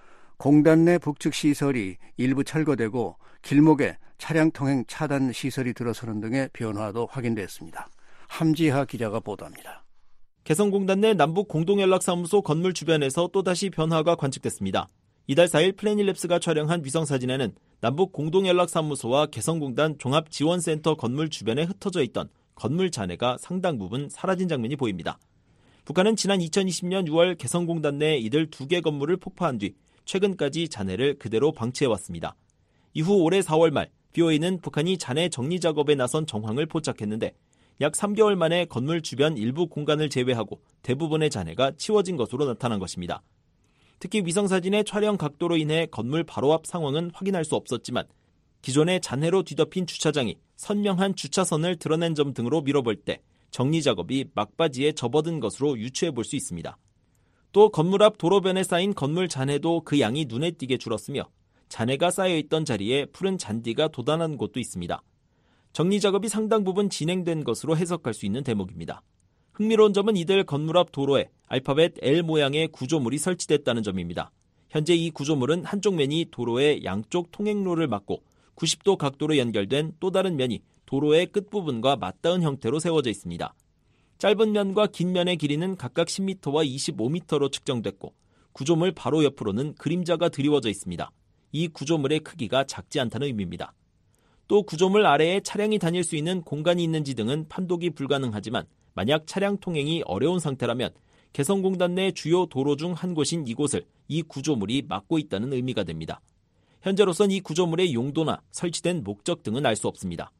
공단 내 북측 시설이 일부 철거되고 길목에 차량 통행 차단 시설이 들어서는 등의 변화도 확인됐습니다. 함지하 기자가 보도합니다. 개성공단 내 남북 공동연락사무소 건물 주변에서 또다시 변화가 관측됐습니다. 이달 사일 플래닛랩스가 촬영한 위성사진에는 남북 공동연락사무소와 개성공단 종합지원센터 건물 주변에 흩어져 있던 건물 잔해가 상당 부분 사라진 장면이 보입니다. 북한은 지난 이천이십 년 유월 개성공단 내 이들 두 개 건물을 폭파한 뒤 최근까지 잔해를 그대로 방치해왔습니다. 이후 올해 사월 말 브이오에이는 북한이 잔해 정리 작업에 나선 정황을 포착했는데 약 삼 개월 만에 건물 주변 일부 공간을 제외하고 대부분의 잔해가 치워진 것으로 나타난 것입니다. 특히 위성사진의 촬영 각도로 인해 건물 바로 앞 상황은 확인할 수 없었지만 기존의 잔해로 뒤덮인 주차장이 선명한 주차선을 드러낸 점 등으로 미뤄볼 때 정리 작업이 막바지에 접어든 것으로 유추해 볼 수 있습니다. 또 건물 앞 도로변에 쌓인 건물 잔해도 그 양이 눈에 띄게 줄었으며 잔해가 쌓여있던 자리에 푸른 잔디가 돋아난 곳도 있습니다. 정리 작업이 상당 부분 진행된 것으로 해석할 수 있는 대목입니다. 흥미로운 점은 이들 건물 앞 도로에 알파벳 L 모양의 구조물이 설치됐다는 점입니다. 현재 이 구조물은 한쪽 면이 도로의 양쪽 통행로를 막고 구십 도 각도로 연결된 또 다른 면이 도로의 끝부분과 맞닿은 형태로 세워져 있습니다. 짧은 면과 긴 면의 길이는 각각 십 미터와 이십오 미터로 측정됐고 구조물 바로 옆으로는 그림자가 드리워져 있습니다. 이 구조물의 크기가 작지 않다는 의미입니다. 또 구조물 아래에 차량이 다닐 수 있는 공간이 있는지 등은 판독이 불가능하지만 만약 차량 통행이 어려운 상태라면 개성공단 내 주요 도로 중 한 곳인 이곳을 이 구조물이 막고 있다는 의미가 됩니다. 현재로선 이 구조물의 용도나 설치된 목적 등은 알 수 없습니다.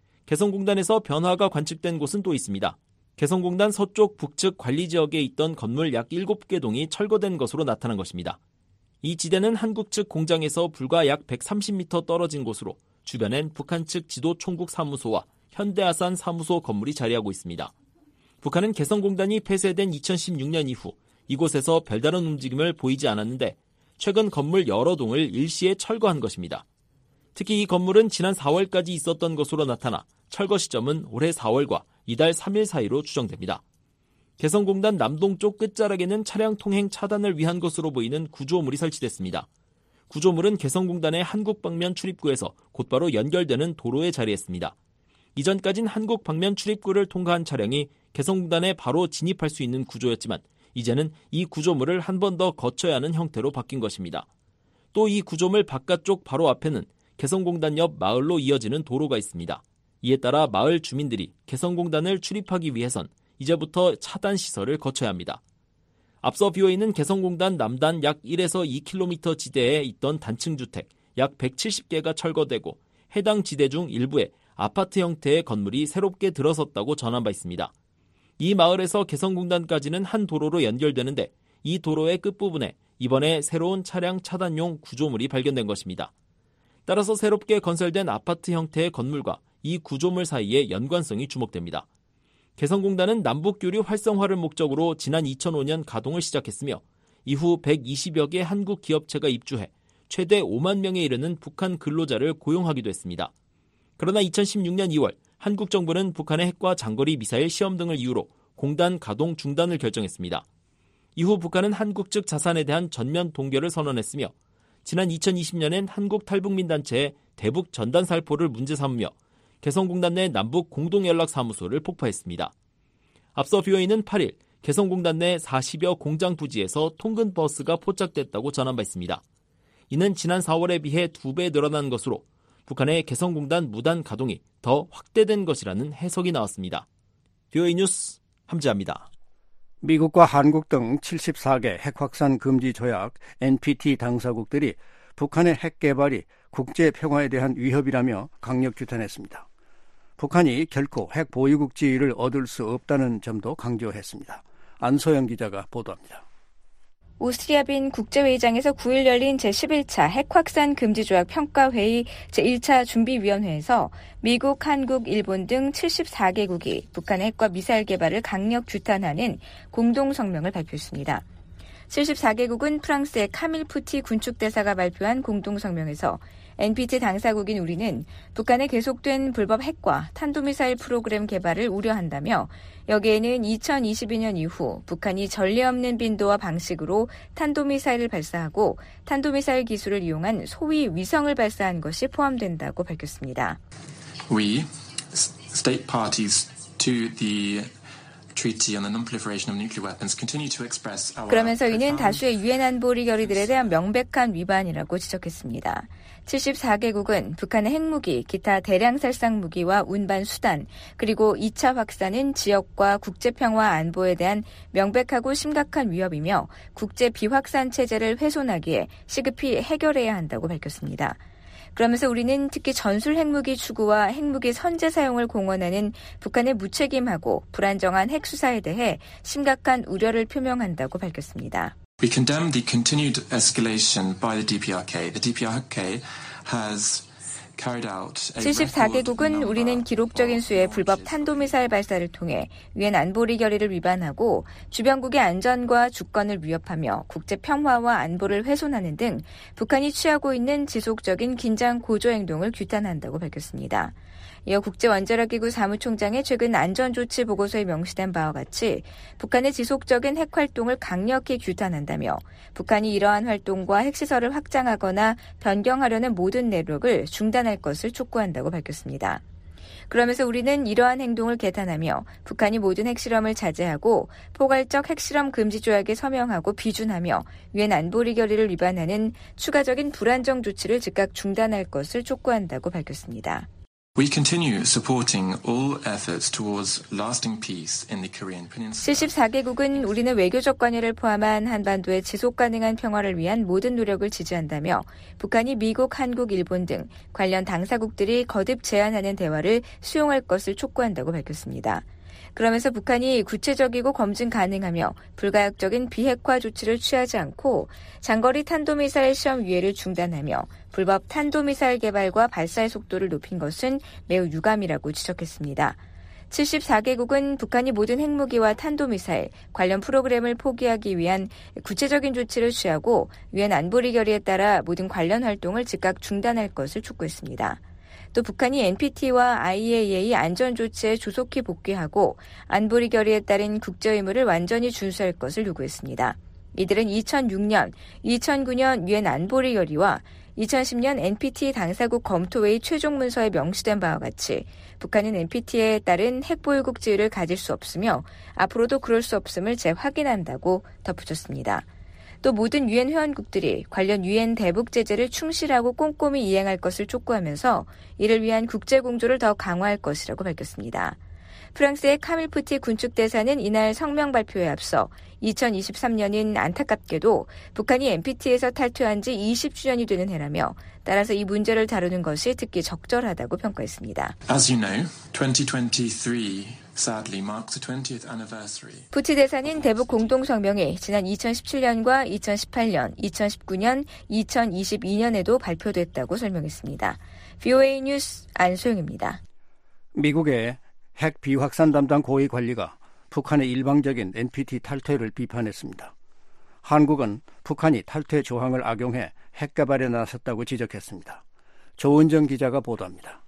개성공단에서 변화가 관측된 곳은 또 있습니다. 개성공단 서쪽 북측 관리지역에 있던 건물 약 일곱 개 동이 철거된 것으로 나타난 것입니다. 이 지대는 한국 측 공장에서 불과 약 백삼십 미터 떨어진 곳으로 주변엔 북한 측 지도총국사무소와 현대아산 사무소 건물이 자리하고 있습니다. 북한은 개성공단이 폐쇄된 이천십육 년 이후 이곳에서 별다른 움직임을 보이지 않았는데 최근 건물 여러 동을 일시에 철거한 것입니다. 특히 이 건물은 지난 사월까지 있었던 것으로 나타나 철거 시점은 올해 사월과 이달 삼 일 사이로 추정됩니다. 개성공단 남동쪽 끝자락에는 차량 통행 차단을 위한 것으로 보이는 구조물이 설치됐습니다. 구조물은 개성공단의 한국 방면 출입구에서 곧바로 연결되는 도로에 자리했습니다. 이전까진 한국 방면 출입구를 통과한 차량이 개성공단에 바로 진입할 수 있는 구조였지만 이제는 이 구조물을 한 번 더 거쳐야 하는 형태로 바뀐 것입니다. 또 이 구조물 바깥쪽 바로 앞에는 개성공단 옆 마을로 이어지는 도로가 있습니다. 이에 따라 마을 주민들이 개성공단을 출입하기 위해선 이제부터 차단 시설을 거쳐야 합니다. 앞서 비오이는 개성공단 남단 약 일에서 이 킬로미터 지대에 있던 단층 주택 약 백칠십 개가 철거되고 해당 지대 중 일부에 아파트 형태의 건물이 새롭게 들어섰다고 전한 바 있습니다. 이 마을에서 개성공단까지는 한 도로로 연결되는데 이 도로의 끝부분에 이번에 새로운 차량 차단용 구조물이 발견된 것입니다. 따라서 새롭게 건설된 아파트 형태의 건물과 이 구조물 사이의 연관성이 주목됩니다. 개성공단은 남북교류 활성화를 목적으로 지난 이천오 년 가동을 시작했으며 이후 백이십여 개 한국 기업체가 입주해 최대 오만 명에 이르는 북한 근로자를 고용하기도 했습니다. 그러나 이천십육 년 이월 한국 정부는 북한의 핵과 장거리 미사일 시험 등을 이유로 공단 가동 중단을 결정했습니다. 이후 북한은 한국 측 자산에 대한 전면 동결을 선언했으며 지난 이천이십 년엔 한국 탈북민 단체의 대북 전단 살포를 문제 삼으며 개성공단 내 남북 공동연락사무소를 폭파했습니다. 앞서 비오이는 팔 일 개성공단 내 사십여 공장 부지에서 통근 버스가 포착됐다고 전한 바 있습니다. 이는 지난 사월에 비해 두 배 늘어난 것으로 북한의 개성공단 무단 가동이 더 확대된 것이라는 해석이 나왔습니다. 비오이 뉴스 함지아입니다. 미국과 한국 등 칠십사 개 핵확산 금지 조약 엔피티 당사국들이 북한의 핵 개발이 국제 평화에 대한 위협이라며 강력 규탄했습니다. 북한이 결코 핵 보유국 지위를 얻을 수 없다는 점도 강조했습니다. 안소영 기자가 보도합니다. 오스트리아 빈 국제회의장에서 구 일 열린 제십일 차 핵확산 금지조약 평가회의 제일 차 준비위원회에서 미국, 한국, 일본 등 칠십사 개국이 북한의 핵과 미사일 개발을 강력 규탄하는 공동성명을 발표했습니다. 칠십사 개국은 프랑스의 카밀 푸티 군축대사가 발표한 공동성명에서 엔피티 당사국인 우리는 북한의 계속된 불법 핵과 탄도미사일 프로그램 개발을 우려한다며 여기에는 이천이십이 년 이후 북한이 전례 없는 빈도와 방식으로 탄도미사일을 발사하고 탄도미사일 기술을 이용한 소위 위성을 발사한 것이 포함된다고 밝혔습니다. We, state parties to the 그러면서 이는 다수의 유엔 안보리 결의들에 대한 명백한 위반이라고 지적했습니다. 칠십사 개국은 북한의 핵무기, 기타 대량 살상 무기와 운반 수단, 그리고 이 차 확산은 지역과 국제평화 안보에 대한 명백하고 심각한 위협이며 국제 비확산 체제를 훼손하기에 시급히 해결해야 한다고 밝혔습니다. 그러면서 우리는 특히 전술 핵무기 추구와 핵무기 선제 사용을 공언하는 북한의 무책임하고 불안정한 핵수사에 대해 심각한 우려를 표명한다고 밝혔습니다. We condemn the continued escalation by the 디피아르케이. The 디피아르케이 has 칠십사 개국은 우리는 기록적인 수의 불법 탄도미사일 발사를 통해 유엔 안보리 결의를 위반하고 주변국의 안전과 주권을 위협하며 국제 평화와 안보를 훼손하는 등 북한이 취하고 있는 지속적인 긴장 고조 행동을 규탄한다고 밝혔습니다. 이어 국제원자력기구 사무총장의 최근 안전조치 보고서에 명시된 바와 같이 북한의 지속적인 핵활동을 강력히 규탄한다며 북한이 이러한 활동과 핵시설을 확장하거나 변경하려는 모든 내력을 중단할 것을 촉구한다고 밝혔습니다. 그러면서 우리는 이러한 행동을 개탄하며 북한이 모든 핵실험을 자제하고 포괄적 핵실험 금지 조약에 서명하고 비준하며 유엔 안보리 결의를 위반하는 추가적인 불안정 조치를 즉각 중단할 것을 촉구한다고 밝혔습니다. We continue supporting all efforts towards lasting peace in the Korean Peninsula. 칠십사 개국은 우리는 외교적 관여를 포함한 한반도의 지속 가능한 평화를 위한 모든 노력을 지지한다며 북한이 미국, 한국, 일본 등 관련 당사국들이 거듭 제안하는 대화를 수용할 것을 촉구한다고 밝혔습니다. 그러면서 북한이 구체적이고 검증 가능하며 불가역적인 비핵화 조치를 취하지 않고 장거리 탄도미사일 시험 유예를 중단하며 불법 탄도미사일 개발과 발사의 속도를 높인 것은 매우 유감이라고 지적했습니다. 칠십사 개국은 북한이 모든 핵무기와 탄도미사일 관련 프로그램을 포기하기 위한 구체적인 조치를 취하고 유엔 안보리 결의에 따라 모든 관련 활동을 즉각 중단할 것을 촉구했습니다. 또 북한이 엔피티와 아이에이이에이 안전조치에 조속히 복귀하고 안보리 결의에 따른 국제 의무를 완전히 준수할 것을 요구했습니다. 이들은 이천육 년, 이천구 년 유엔 안보리 결의와 이천십 년 엔피티 당사국 검토회의 최종 문서에 명시된 바와 같이 북한은 엔피티에 따른 핵보유국 지위를 가질 수 없으며 앞으로도 그럴 수 없음을 재확인한다고 덧붙였습니다. 또 모든 유엔 회원국들이 관련 유엔 대북 제재를 충실하고 꼼꼼히 이행할 것을 촉구하면서 이를 위한 국제 공조를 더 강화할 것이라고 밝혔습니다. 프랑스의 카밀 푸티 군축대사는 이날 성명 발표에 앞서 이천이십삼 년인 안타깝게도 북한이 엔피티에서 탈퇴한 지 이십 주년이 되는 해라며 따라서 이 문제를 다루는 것이 특히 적절하다고 평가했습니다. As you know, twenty twenty-three sadly marks the twentieth anniversary. 푸티 대사는 대북 공동성명이 지난 이천십칠 년과 이천십팔 년, 이천십구 년, 이천이십이 년에도 발표됐다고 설명했습니다. 브이오에이 뉴스 안소영입니다. 미국의 핵 비확산 담당 고위 관리가 북한의 일방적인 엔피티 탈퇴를 비판했습니다. 한국은 북한이 탈퇴 조항을 악용해 핵 개발에 나섰다고 지적했습니다. 조은정 기자가 보도합니다.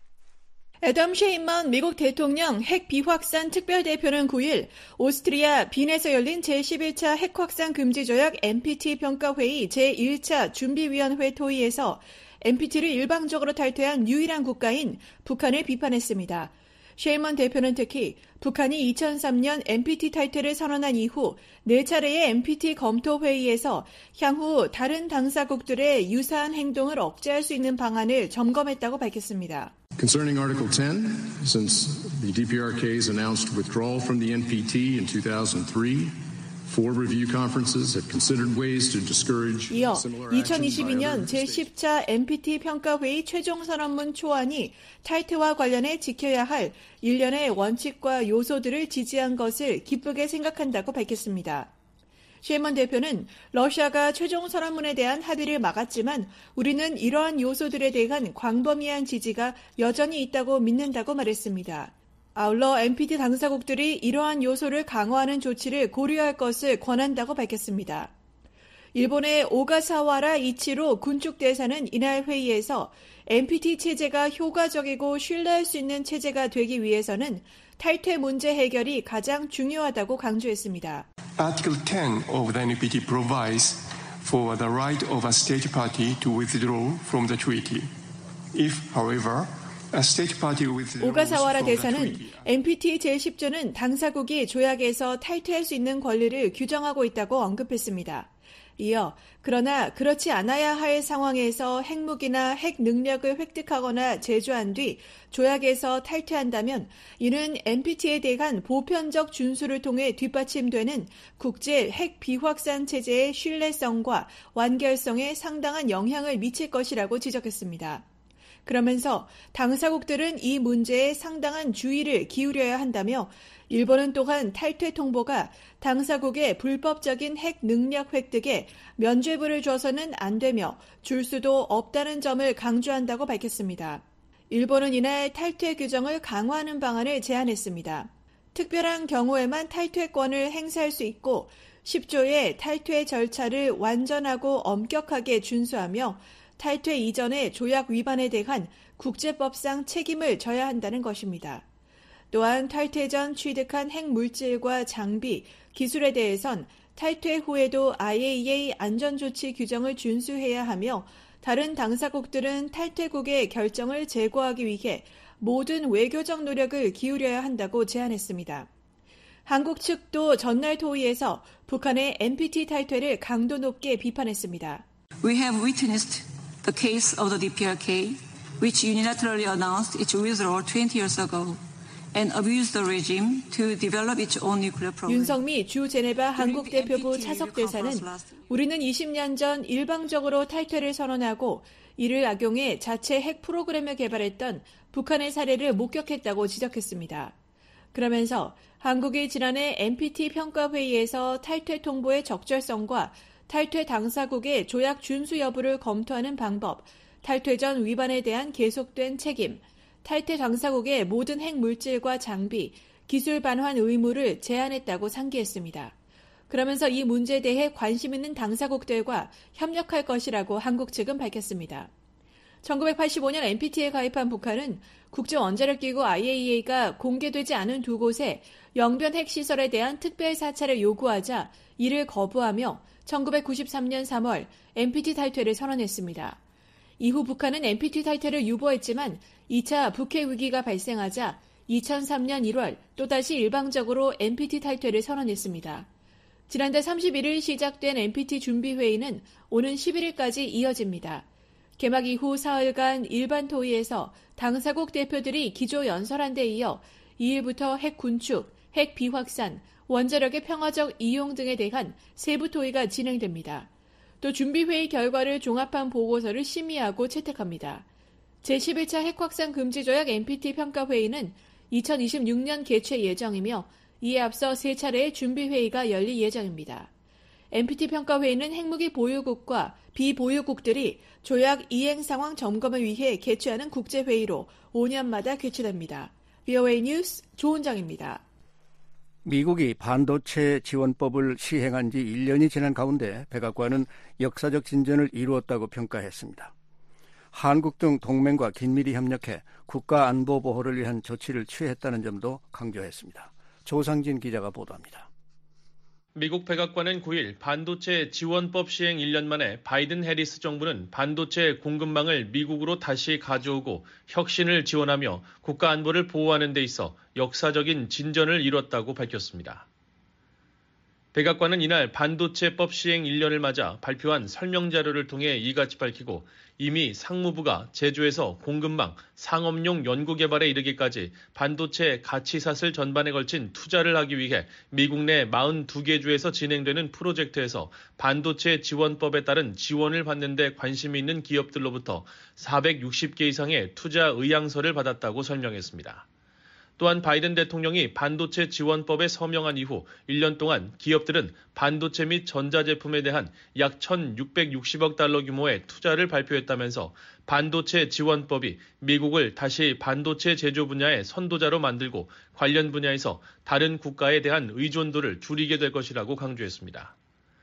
애덤 셰인먼 미국 대통령 핵 비확산 특별대표는 구 일 오스트리아 빈에서 열린 제십일 차 핵확산 금지 조약 엔피티 평가회의 제일 차 준비위원회 토의에서 엔피티를 일방적으로 탈퇴한 유일한 국가인 북한을 비판했습니다. 셰인먼 대표는 특히 북한이 이천삼 년 엔피티 탈퇴를 선언한 이후 네 차례의 엔피티 검토 회의에서 향후 다른 당사국들의 유사한 행동을 억제할 수 있는 방안을 점검했다고 밝혔습니다. Concerning Article ten, since the 디피아르케이's announced withdrawal from the 엔피티 in two thousand three, four review conferences have considered ways to discourage 이어 similar actions 이천이십이 년 제십 차 엔피티 평가회의 최종 선언문 초안이 탈퇴와 관련해 지켜야 할 일련의 원칙과 요소들을 지지한 것을 기쁘게 생각한다고 밝혔습니다. 셰인먼 대표는 러시아가 최종 선언문에 대한 합의를 막았지만 우리는 이러한 요소들에 대한 광범위한 지지가 여전히 있다고 믿는다고 말했습니다. 아울러 엔피티 당사국들이 이러한 요소를 강화하는 조치를 고려할 것을 권한다고 밝혔습니다. 일본의 오가사와라 이치로 군축대사는 이날 회의에서 엔피티 체제가 효과적이고 신뢰할 수 있는 체제가 되기 위해서는 탈퇴 문제 해결이 가장 중요하다고 강조했습니다. Article ten of the 엔피티 provides for the right of a state party to withdraw from the treaty. If, however, 오가사와라 대사는 엔피티 제십 조는 당사국이 조약에서 탈퇴할 수 있는 권리를 규정하고 있다고 언급했습니다. 이어 그러나 그렇지 않아야 할 상황에서 핵무기나 핵 능력을 획득하거나 제조한 뒤 조약에서 탈퇴한다면 이는 엔피티에 대한 보편적 준수를 통해 뒷받침되는 국제 핵 비확산 체제의 신뢰성과 완결성에 상당한 영향을 미칠 것이라고 지적했습니다. 그러면서 당사국들은 이 문제에 상당한 주의를 기울여야 한다며 일본은 또한 탈퇴 통보가 당사국의 불법적인 핵 능력 획득에 면죄부를 줘서는 안 되며 줄 수도 없다는 점을 강조한다고 밝혔습니다. 일본은 이날 탈퇴 규정을 강화하는 방안을 제안했습니다. 특별한 경우에만 탈퇴권을 행사할 수 있고 십 조의 탈퇴 절차를 완전하고 엄격하게 준수하며 탈퇴 이전의 조약 위반에 대한 국제법상 책임을 져야 한다는 것입니다. 또한 탈퇴 전 취득한 핵물질과 장비, 기술에 대해선 탈퇴 후에도 아이에이이에이 안전조치 규정을 준수해야 하며 다른 당사국들은 탈퇴국의 결정을 제고하기 위해 모든 외교적 노력을 기울여야 한다고 제안했습니다. 한국 측도 전날 토의에서 북한의 엔피티 탈퇴를 강도 높게 비판했습니다. We have witnessed the case of the 디피알케이, which unilaterally announced its withdrawal twenty years ago and abused the regime to develop its own nuclear program. 윤석미 주 제네바 한국 대표부 차석 대사는 우리는 이십 년 전 일방적으로 탈퇴를 선언하고 이를 악용해 자체 핵 프로그램을 개발했던 북한의 사례를 목격했다고 지적했습니다. 그러면서 한국이 지난해 엔피티 평가회의에서 탈퇴 통보의 적절성과 탈퇴 당사국의 조약 준수 여부를 검토하는 방법, 탈퇴 전 위반에 대한 계속된 책임, 탈퇴 당사국의 모든 핵 물질과 장비, 기술 반환 의무를 제안했다고 상기했습니다. 그러면서 이 문제에 대해 관심 있는 당사국들과 협력할 것이라고 한국 측은 밝혔습니다. 천구백팔십오 년 엔피티에 가입한 북한은 국제원자력기구 아이에이이에이가 공개되지 않은 두 곳에 영변 핵시설에 대한 특별 사찰을 요구하자 이를 거부하며 천구백구십삼 년 삼월 엔피티 탈퇴를 선언했습니다. 이후 북한은 엔피티 탈퇴를 유보했지만 이 차 북핵 위기가 발생하자 이천삼 년 일월 또다시 일방적으로 엔피티 탈퇴를 선언했습니다. 지난달 삼십일 일 시작된 엔피티 준비회의는 오는 십일 일까지 이어집니다. 개막 이후 사흘간 일반 토의에서 당사국 대표들이 기조 연설한 데 이어 이 일부터 핵 군축, 핵 비확산, 원자력의 평화적 이용 등에 대한 세부 토의가 진행됩니다. 또 준비회의 결과를 종합한 보고서를 심의하고 채택합니다. 제십일 차 핵확산 금지 조약 엔피티 평가회의는 이천이십육 년 개최 예정이며 이에 앞서 세 차례의 준비회의가 열릴 예정입니다. 엔피티 평가회의는 핵무기 보유국과 비보유국들이 조약 이행 상황 점검을 위해 개최하는 국제회의로 오 년마다 개최됩니다. 브이오에이 뉴스 조은정입니다. 미국이 반도체 지원법을 시행한 지 일 년이 지난 가운데 백악관은 역사적 진전을 이루었다고 평가했습니다. 한국 등 동맹과 긴밀히 협력해 국가 안보 보호를 위한 조치를 취했다는 점도 강조했습니다. 조상진 기자가 보도합니다. 미국 백악관은 구 일 반도체 지원법 시행 일 년 만에 바이든 해리스 정부는 반도체 공급망을 미국으로 다시 가져오고 혁신을 지원하며 국가 안보를 보호하는 데 있어 역사적인 진전을 이뤘다고 밝혔습니다. 백악관은 이날 반도체법 시행 일 년을 맞아 발표한 설명 자료를 통해 이같이 밝히고 이미 상무부가 제조에서 공급망, 상업용 연구개발에 이르기까지 반도체 가치사슬 전반에 걸친 투자를 하기 위해 미국 내 사십이 개 주에서 진행되는 프로젝트에서 반도체 지원법에 따른 지원을 받는 데 관심이 있는 기업들로부터 사백육십 개 이상의 투자 의향서를 받았다고 설명했습니다. 또한 바이든 대통령이 반도체 지원법에 서명한 이후 일 년 동안 기업들은 반도체 및 전자제품에 대한 약 천육백육십억 달러 규모의 투자를 발표했다면서 반도체 지원법이 미국을 다시 반도체 제조 분야의 선도자로 만들고 관련 분야에서 다른 국가에 대한 의존도를 줄이게 될 것이라고 강조했습니다.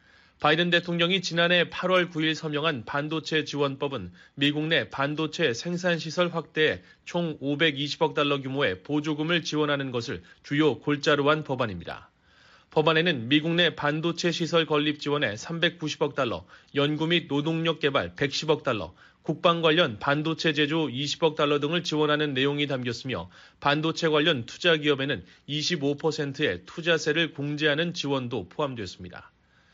바이든 대통령이 지난해 팔월 구 일 서명한 반도체 지원법은 미국 내 반도체 생산시설 확대에 총 오백이십억 달러 규모의 보조금을 지원하는 것을 주요 골자로 한 법안입니다. 법안에는 미국 내 반도체 시설 건립 지원에 삼백구십억 달러, 연구 및 노동력 개발 백십억 달러, 국방 관련 반도체 제조 이십억 달러 등을 지원하는 내용이 담겼으며 반도체 관련 투자 기업에는 이십오 퍼센트의 투자세를 공제하는 지원도 포함되었습니다.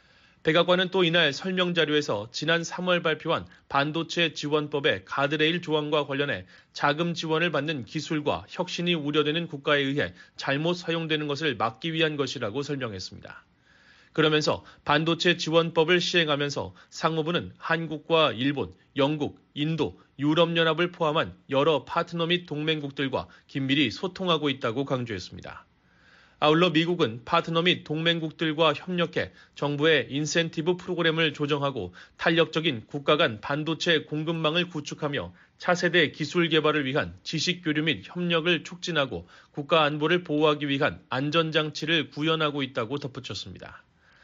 백악관은 또 이날 설명 자료에서 지난 삼월 발표한 반도체 지원법의 가드레일 조항과 관련해 자금 지원을 받는 기술과 혁신이 우려되는 국가에 의해 잘못 사용되는 것을 막기 위한 것이라고 설명했습니다. 그러면서 반도체 지원법을 시행하면서 상무부는 한국과 일본, 영국, 인도, 유럽연합을 포함한 여러 파트너 및 동맹국들과 긴밀히 소통하고 있다고 강조했습니다. 아울러 미국은 파트너 및 동맹국들과 협력해 정부의 인센티브 프로그램을 조정하고 탄력적인 국가 간 반도체 공급망을 구축하며 차세대 기술 개발을 위한 지식 교류 및 협력을 촉진하고 국가 안보를 보호하기 위한 안전장치를 구현하고 있다고 덧붙였습니다.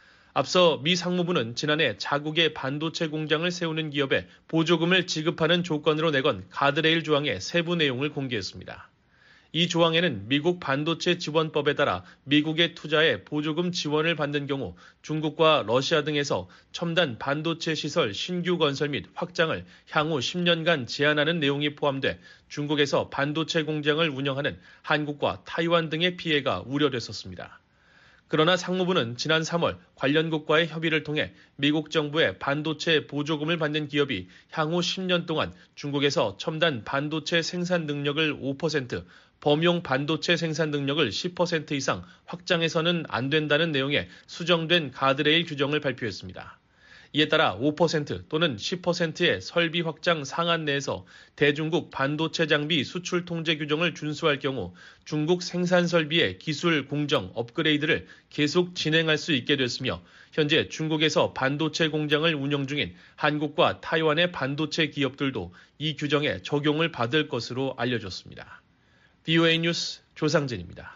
앞서 미 상무부는 지난해 자국의 반도체 공장을 세우는 기업에 보조금을 지급하는 조건으로 내건 가드레일 조항의 세부 내용을 공개했습니다. 이 조항에는 미국 반도체 지원법에 따라 미국의 투자에 보조금 지원을 받는 경우 중국과 러시아 등에서 첨단 반도체 시설 신규 건설 및 확장을 향후 십 년간 제한하는 내용이 포함돼 중국에서 반도체 공장을 운영하는 한국과 타이완 등의 피해가 우려됐었습니다. 그러나 상무부는 지난 삼월 관련국과의 협의를 통해 미국 정부의 반도체 보조금을 받는 기업이 향후 십 년 동안 중국에서 첨단 반도체 생산 능력을 오 퍼센트, 범용 반도체 생산 능력을 십 퍼센트 이상 확장해서는 안 된다는 내용의 수정된 가드레일 규정을 발표했습니다. 이에 따라 오 퍼센트 또는 십 퍼센트의 설비 확장 상한 내에서 대중국 반도체 장비 수출 통제 규정을 준수할 경우 중국 생산 설비의 기술 공정 업그레이드를 계속 진행할 수 있게 됐으며 현재 중국에서 반도체 공장을 운영 중인 한국과 타이완의 반도체 기업들도 이 규정에 적용을 받을 것으로 알려졌습니다. 비오에이 뉴스 조상진입니다.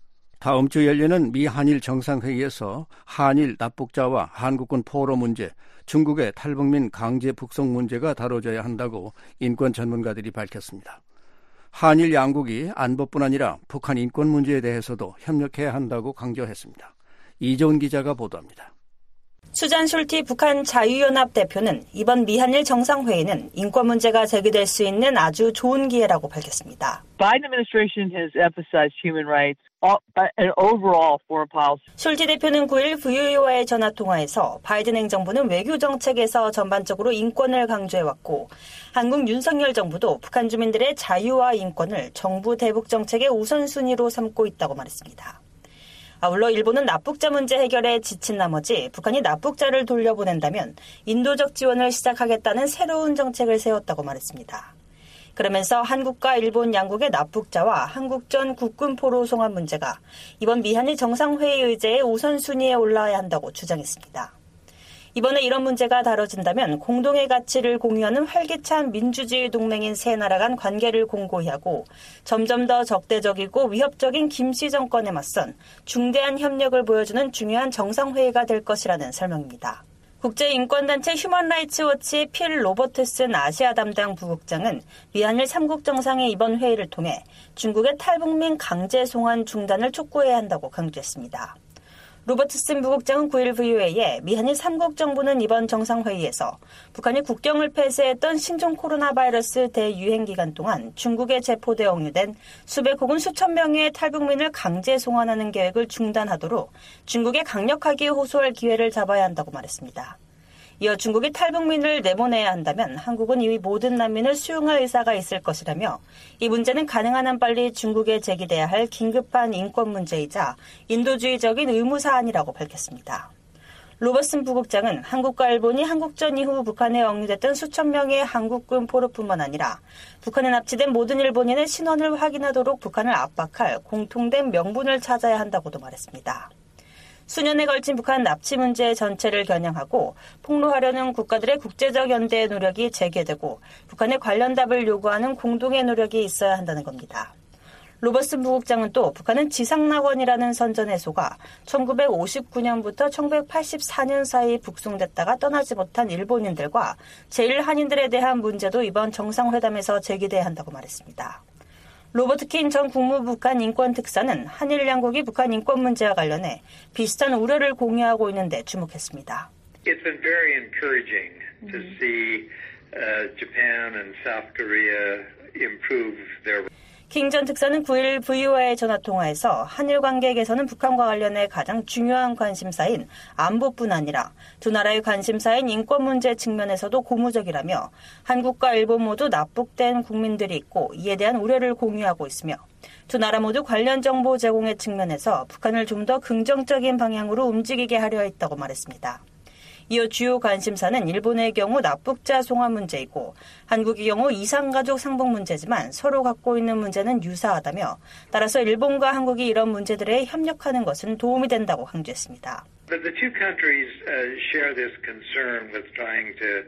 다음 주 열리는 미 한일 정상회의에서 한일 납북자와 한국군 포로 문제, 중국의 탈북민 강제 북송 문제가 다뤄져야 한다고 인권 전문가들이 밝혔습니다. 한일 양국이 안보뿐 아니라 북한 인권 문제에 대해서도 협력해야 한다고 강조했습니다. 이재훈 기자가 보도합니다. 수잔 슐티 북한 자유연합 대표는 이번 미한일 정상회의는 인권 문제가 제기될 수 있는 아주 좋은 기회라고 밝혔습니다. Biden administration has emphasized human rights and overall foreign policy. 슐티 대표는 구일 브이오에이와의 전화 통화에서 바이든 행정부는 외교 정책에서 전반적으로 인권을 강조해왔고 한국 윤석열 정부도 북한 주민들의 자유와 인권을 정부 대북 정책의 우선순위로 삼고 있다고 말했습니다. 아울러 일본은 납북자 문제 해결에 지친 나머지 북한이 납북자를 돌려보낸다면 인도적 지원을 시작하겠다는 새로운 정책을 세웠다고 말했습니다. 그러면서 한국과 일본 양국의 납북자와 한국전 국군 포로 송환 문제가 이번 미한일 정상회의 의제의 우선순위에 올라야 한다고 주장했습니다. 이번에 이런 문제가 다뤄진다면 공동의 가치를 공유하는 활기찬 민주주의 동맹인 세 나라 간 관계를 공고히 하고 점점 더 적대적이고 위협적인 김씨 정권에 맞선 중대한 협력을 보여주는 중요한 정상회의가 될 것이라는 설명입니다. 국제인권단체 휴먼라이츠워치의 필 로버트슨 아시아 담당 부국장은 미한일 삼국 정상의 이번 회의를 통해 중국의 탈북민 강제 송환 중단을 촉구해야 한다고 강조했습니다. 로버트슨 부국장은 구일 브이오에이에 미한일 삼국 정부는 이번 정상회의에서 북한이 국경을 폐쇄했던 신종 코로나 바이러스 대유행 기간 동안 중국에 체포되어 억류된 수백 혹은 수천 명의 탈북민을 강제 송환하는 계획을 중단하도록 중국에 강력하게 호소할 기회를 잡아야 한다고 말했습니다. 이어 중국이 탈북민을 내보내야 한다면 한국은 이미 모든 난민을 수용할 의사가 있을 것이라며 이 문제는 가능한 한 빨리 중국에 제기돼야 할 긴급한 인권 문제이자 인도주의적인 의무사안이라고 밝혔습니다. 로버슨 부국장은 한국과 일본이 한국전 이후 북한에 억류됐던 수천 명의 한국군 포로뿐만 아니라 북한에 납치된 모든 일본인의 신원을 확인하도록 북한을 압박할 공통된 명분을 찾아야 한다고도 말했습니다. 수년에 걸친 북한 납치 문제 전체를 겨냥하고 폭로하려는 국가들의 국제적 연대의 노력이 재개되고 북한의 관련 답을 요구하는 공동의 노력이 있어야 한다는 겁니다. 로버슨 부국장은 또 북한은 지상낙원이라는 선전해소가 천구백오십구 년부터 천구백팔십사 년 사이 북송됐다가 떠나지 못한 일본인들과 제일 한인들에 대한 문제도 이번 정상회담에서 제기돼야 한다고 말했습니다. 로버트 킨 전 국무부 북한 인권특사는 한일 양국이 북한 인권 문제와 관련해 비슷한 우려를 공유하고 있는데 주목했습니다. It's been very encouraging to see uh, Japan and South Korea improve their 킹 전 특사는 구일 브이오에이와의 전화통화에서 한일 관계 개선은 북한과 관련해 가장 중요한 관심사인 안보뿐 아니라 두 나라의 관심사인 인권 문제 측면에서도 고무적이라며 한국과 일본 모두 납북된 국민들이 있고 이에 대한 우려를 공유하고 있으며 두 나라 모두 관련 정보 제공의 측면에서 북한을 좀 더 긍정적인 방향으로 움직이게 하려 했다고 말했습니다. 이어 주요 관심사는 일본의 경우 납북자 송환 문제이고 한국의 경우 이산가족 상봉 문제지만 서로 갖고 있는 문제는 유사하다며 따라서 일본과 한국이 이런 문제들에 협력하는 것은 도움이 된다고 강조했습니다. But the two countries uh, share this concern with trying to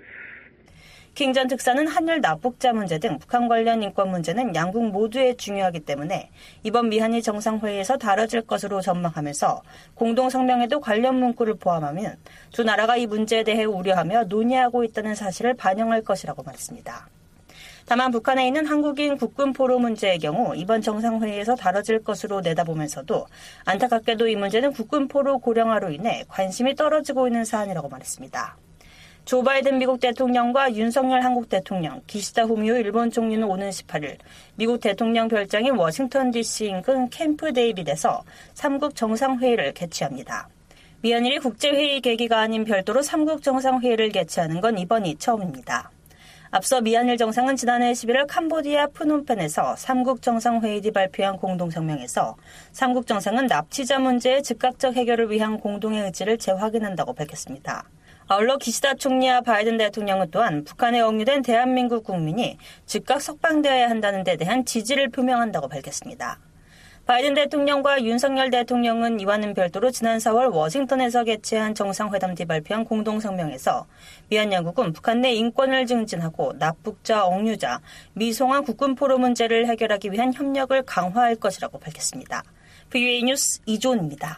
킹 전 특사는 한일 납북자 문제 등 북한 관련 인권 문제는 양국 모두에 중요하기 때문에 이번 미한일 정상회의에서 다뤄질 것으로 전망하면서 공동성명에도 관련 문구를 포함하면 두 나라가 이 문제에 대해 우려하며 논의하고 있다는 사실을 반영할 것이라고 말했습니다. 다만 북한에 있는 한국인 국군 포로 문제의 경우 이번 정상회의에서 다뤄질 것으로 내다보면서도 안타깝게도 이 문제는 국군 포로 고령화로 인해 관심이 떨어지고 있는 사안이라고 말했습니다. 조 바이든 미국 대통령과 윤석열 한국 대통령, 기시다 후미오 일본 총리는 오는 십팔 일 미국 대통령 별장인 워싱턴 디씨 인근 캠프 데이빗에서 삼국 정상회의를 개최합니다. 미한일이 국제회의 계기가 아닌 별도로 삼국 정상회의를 개최하는 건 이번이 처음입니다. 앞서 미한일 정상은 지난해 십일 월 캄보디아 프놈펜에서 삼국 정상회의 뒤 발표한 공동성명에서 삼국 정상은 납치자 문제의 즉각적 해결을 위한 공동의 의지를 재확인한다고 밝혔습니다. 아울러 기시다 총리와 바이든 대통령은 또한 북한에 억류된 대한민국 국민이 즉각 석방되어야 한다는 데 대한 지지를 표명한다고 밝혔습니다. 바이든 대통령과 윤석열 대통령은 이와는 별도로 지난 사월 워싱턴에서 개최한 정상회담 뒤 발표한 공동성명에서 미한 양국은 북한 내 인권을 증진하고 납북자, 억류자, 미송환 국군 포로 문제를 해결하기 위한 협력을 강화할 것이라고 밝혔습니다. 브이오에이 뉴스 이조은입니다.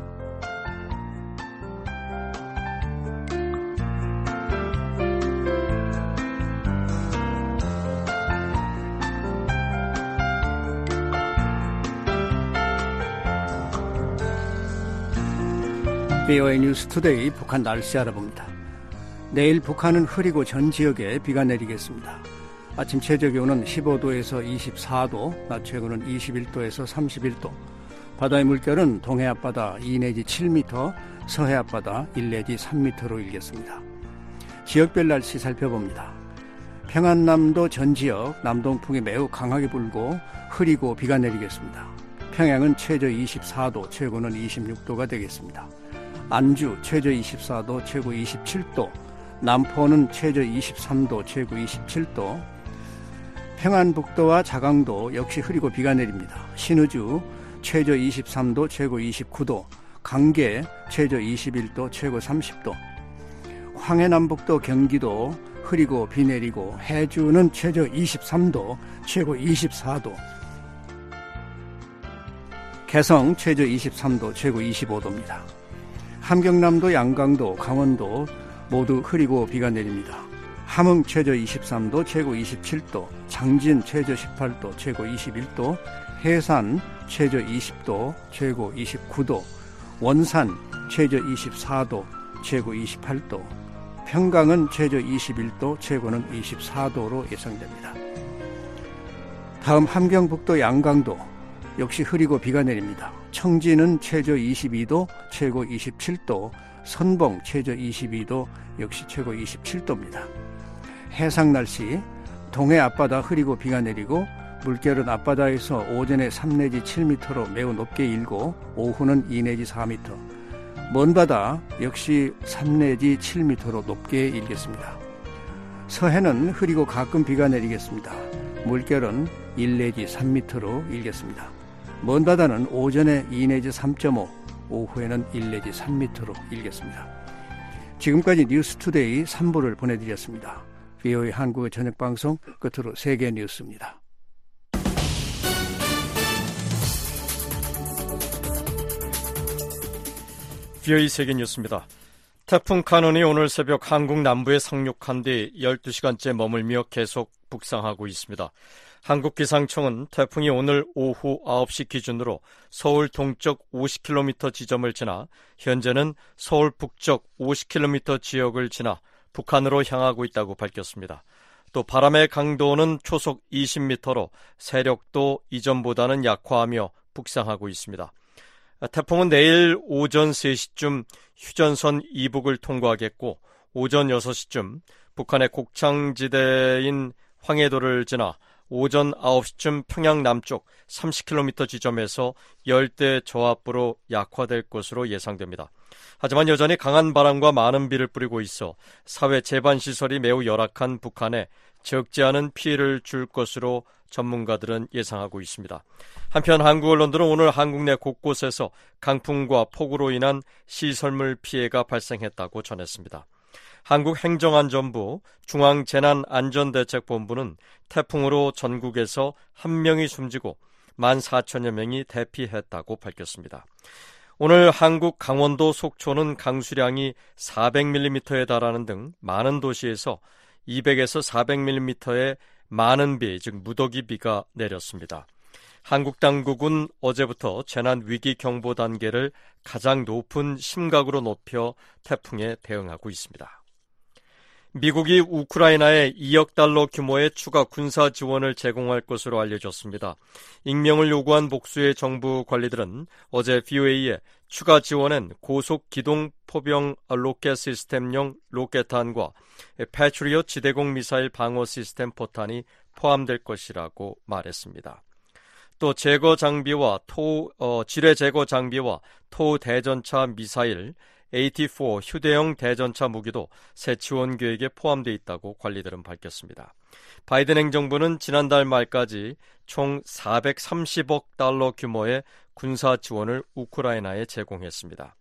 브이오에이 뉴스 투데이 북한 날씨 알아봅니다. 내일 북한은 흐리고 전 지역에 비가 내리겠습니다. 아침 최저기온은 십오 도에서 이십사 도, 낮 최고는 이십일 도에서 삼십일 도, 바다의 물결은 동해 앞바다 이 내지 칠 미터, 서해 앞바다 일 내지 삼 미터로 일겠습니다. 지역별 날씨 살펴봅니다. 평안남도 전 지역 남동풍이 매우 강하게 불고 흐리고 비가 내리겠습니다. 평양은 최저 이십사 도, 최고는 이십육 도가 되겠습니다. 안주 최저 이십사 도, 최고 이십칠 도, 남포는 최저 이십삼 도, 최고 이십칠 도, 평안북도와 자강도 역시 흐리고 비가 내립니다. 신의주 최저 이십삼 도, 최고 이십구 도, 강계 최저 이십일 도, 최고 삼십 도, 황해남북도 경기도 흐리고 비 내리고 해주는 최저 이십삼 도, 최고 이십사 도, 개성 최저 이십삼 도, 최고 이십오 도입니다. 함경남도, 양강도, 강원도 모두 흐리고 비가 내립니다. 함흥 최저 이십삼 도, 최고 이십칠 도, 장진 최저 십팔 도, 최고 이십일 도, 해산 최저 이십 도, 최고 이십구 도, 원산 최저 이십사 도, 최고 이십팔 도, 평강은 최저 이십일 도, 최고는 이십사 도로 예상됩니다. 다음 함경북도, 양강도 역시 흐리고 비가 내립니다. 청진은 최저 이십이 도, 최고 이십칠 도, 선봉 최저 이십이 도, 역시 최고 이십칠 도입니다. 해상 날씨, 동해 앞바다 흐리고 비가 내리고 물결은 앞바다에서 오전에 삼 내지 칠 미터로 매우 높게 일고 오후는 이 내지 사 미터, 먼바다 역시 삼 내지 칠 미터로 높게 일겠습니다. 서해는 흐리고 가끔 비가 내리겠습니다. 물결은 일 내지 삼 미터로 일겠습니다. 먼바다는 오전에 이 내지 삼 점 오, 오후에는 일 내지 삼 미터로 일겠습니다. 지금까지 뉴스투데이 삼 부를 보내드렸습니다. 브이오에이 한국의 저녁방송 끝으로 세계 뉴스입니다. 브이오에이 세계 뉴스입니다. 태풍 카눈이 오늘 새벽 한국 남부에 상륙한 뒤 열두 시간째 머물며 계속 북상하고 있습니다. 한국기상청은 태풍이 오늘 오후 아홉 시 기준으로 서울 동쪽 오십 킬로미터 지점을 지나 현재는 서울 북쪽 오십 킬로미터 지역을 지나 북한으로 향하고 있다고 밝혔습니다. 또 바람의 강도는 초속 이십 미터로 세력도 이전보다는 약화하며 북상하고 있습니다. 태풍은 내일 오전 세 시쯤 휴전선 이북을 통과하겠고 오전 여섯 시쯤 북한의 곡창지대인 황해도를 지나 오전 아홉 시쯤 평양 남쪽 삼십 킬로미터 지점에서 열대 저압부로 약화될 것으로 예상됩니다. 하지만 여전히 강한 바람과 많은 비를 뿌리고 있어 사회 제반시설이 매우 열악한 북한에 적지 않은 피해를 줄 것으로 전문가들은 예상하고 있습니다. 한편 한국 언론들은 오늘 한국 내 곳곳에서 강풍과 폭우로 인한 시설물 피해가 발생했다고 전했습니다. 한국행정안전부 중앙재난안전대책본부는 태풍으로 전국에서 한 명이 숨지고 만 사천여 명이 대피했다고 밝혔습니다. 오늘 한국 강원도 속초는 강수량이 사백 밀리미터에 달하는 등 많은 도시에서 이백에서 사백 밀리미터의 많은 비, 즉 무더기 비가 내렸습니다. 한국 당국은 어제부터 재난위기 경보 단계를 가장 높은 심각으로 높여 태풍에 대응하고 있습니다. 미국이 우크라이나에 이억 달러 규모의 추가 군사 지원을 제공할 것으로 알려졌습니다. 익명을 요구한 복수의 정부 관리들은 어제 브이오에이에 추가 지원엔 고속 기동 포병 로켓 시스템용 로켓탄과 패트리엇 지대공 미사일 방어 시스템 포탄이 포함될 것이라고 말했습니다. 또 제거 장비와 토, 어, 지뢰 제거 장비와 토 대전차 미사일 에이티사 휴대용 대전차 무기도 새 지원 계획에 포함되어 있다고 관리들은 밝혔습니다. 바이든 행정부는 지난달 말까지 총 사백삼십억 달러 규모의 군사 지원을 우크라이나에 제공했습니다.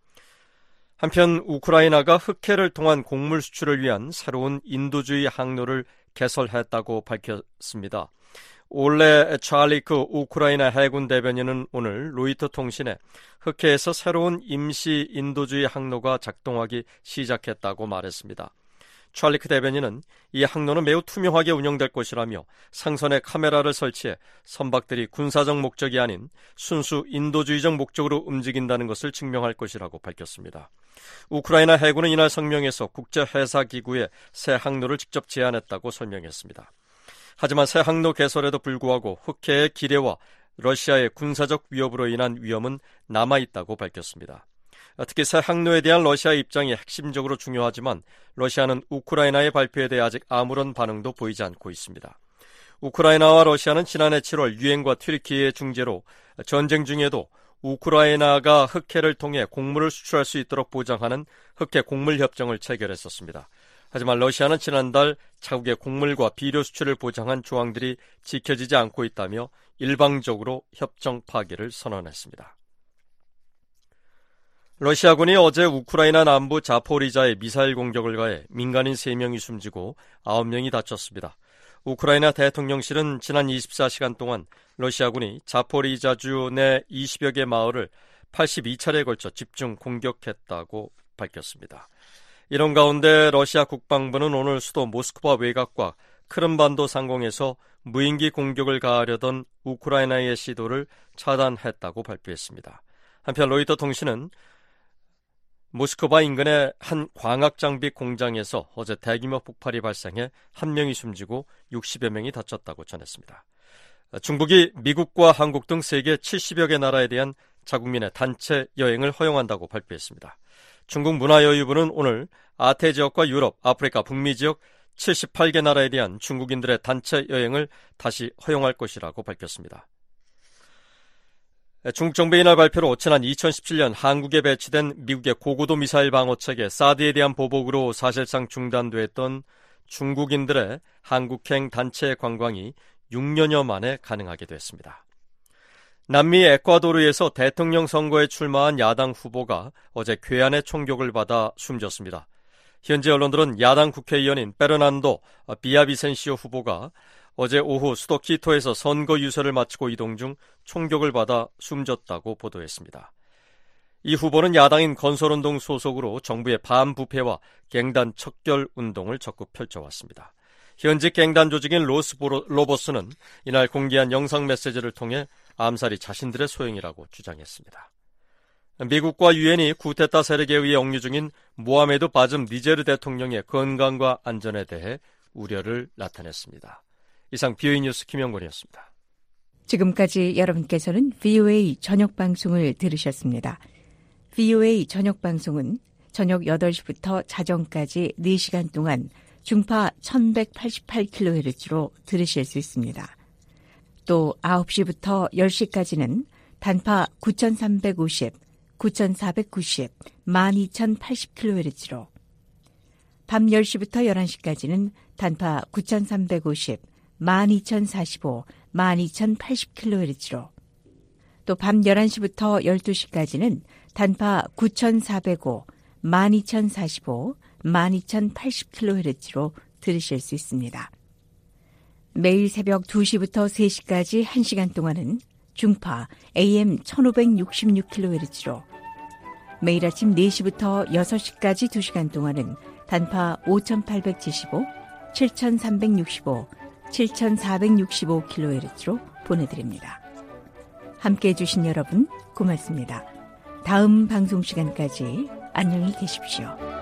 한편 우크라이나가 흑해를 통한 곡물 수출을 위한 새로운 인도주의 항로를 개설했다고 밝혔습니다. 올레 찰리크 우크라이나 해군 대변인은 오늘 로이터 통신에 흑해에서 새로운 임시 인도주의 항로가 작동하기 시작했다고 말했습니다. 찰리크 대변인은 이 항로는 매우 투명하게 운영될 것이라며 상선에 카메라를 설치해 선박들이 군사적 목적이 아닌 순수 인도주의적 목적으로 움직인다는 것을 증명할 것이라고 밝혔습니다. 우크라이나 해군은 이날 성명에서 국제해사기구에 새 항로를 직접 제안했다고 설명했습니다. 하지만 새 항로 개설에도 불구하고 흑해의 기뢰와 러시아의 군사적 위협으로 인한 위험은 남아있다고 밝혔습니다. 특히 새 항로에 대한 러시아의 입장이 핵심적으로 중요하지만 러시아는 우크라이나의 발표에 대해 아직 아무런 반응도 보이지 않고 있습니다. 우크라이나와 러시아는 지난해 칠월 유엔과 튀르키예의 중재로 전쟁 중에도 우크라이나가 흑해를 통해 곡물을 수출할 수 있도록 보장하는 흑해 곡물협정을 체결했었습니다. 하지만 러시아는 지난달 자국의 곡물과 비료 수출을 보장한 조항들이 지켜지지 않고 있다며 일방적으로 협정 파기를 선언했습니다. 러시아군이 어제 우크라이나 남부 자포리자에 미사일 공격을 가해 민간인 세 명이 숨지고 아홉 명이 다쳤습니다. 우크라이나 대통령실은 지난 이십사 시간 동안 러시아군이 자포리자주 내 이십여 개 마을을 팔십이 차례에 걸쳐 집중 공격했다고 밝혔습니다. 이런 가운데 러시아 국방부는 오늘 수도 모스크바 외곽과 크림반도 상공에서 무인기 공격을 가하려던 우크라이나의 시도를 차단했다고 발표했습니다. 한편 로이터 통신은 모스크바 인근의 한 광학장비 공장에서 어제 대규모 폭발이 발생해 한 명이 숨지고 육십여 명이 다쳤다고 전했습니다. 중국이 미국과 한국 등 세계 칠십여 개 나라에 대한 자국민의 단체 여행을 허용한다고 발표했습니다. 중국 문화여유부는 오늘 아태 지역과 유럽, 아프리카, 북미 지역 칠십팔 개 나라에 대한 중국인들의 단체 여행을 다시 허용할 것이라고 밝혔습니다. 중국 정부의 이날 발표로 지난 이천십칠 년 한국에 배치된 미국의 고고도 미사일 방어체계 사드에 대한 보복으로 사실상 중단됐던 중국인들의 한국행 단체 관광이 육 년여 만에 가능하게 됐습니다. 남미 에콰도르에서 대통령 선거에 출마한 야당 후보가 어제 괴한의 총격을 받아 숨졌습니다. 현지 언론들은 야당 국회의원인 페르난도 비아비센시오 후보가 어제 오후 수도 키토에서 선거 유세를 마치고 이동 중 총격을 받아 숨졌다고 보도했습니다. 이 후보는 야당인 건설운동 소속으로 정부의 반부패와 갱단 척결 운동을 적극 펼쳐왔습니다. 현직 갱단 조직인 로스 로버스는 이날 공개한 영상 메시지를 통해 암살이 자신들의 소행이라고 주장했습니다. 미국과 유엔이 쿠데타 세력에 의해 억류 중인 모하메드 바즘 니제르 대통령의 건강과 안전에 대해 우려를 나타냈습니다. 이상 브이오에이 뉴스 김영권이었습니다. 지금까지 여러분께서는 브이오에이 저녁 방송을 들으셨습니다. 브이오에이 저녁 방송은 저녁 여덟 시부터 자정까지 네 시간 동안 중파 천백팔십팔 킬로헤르츠로 들으실 수 있습니다. 또 아홉 시부터 열 시까지는 단파 구천삼백오십, 구천사백구십, 만 이천팔십 킬로헤르츠로, 밤 열 시부터 열한 시까지는 단파 구천삼백오십, 만 이천사십오, 만 이천팔십 킬로헤르츠로, 또 밤 열한 시부터 열두 시까지는 단파 구천사백오, 만 이천사십오, 만 이천팔십 킬로헤르츠로 들으실 수 있습니다. 매일 새벽 두 시부터 세 시까지 한 시간 동안은 중파 에이엠 천오백육십육 킬로헤르츠로, 매일 아침 네 시부터 여섯 시까지 두 시간 동안은 단파 오천팔백칠십오, 칠천삼백육십오, 칠천사백육십오 킬로헤르츠로 보내드립니다. 함께해 주신 여러분 고맙습니다. 다음 방송 시간까지 안녕히 계십시오.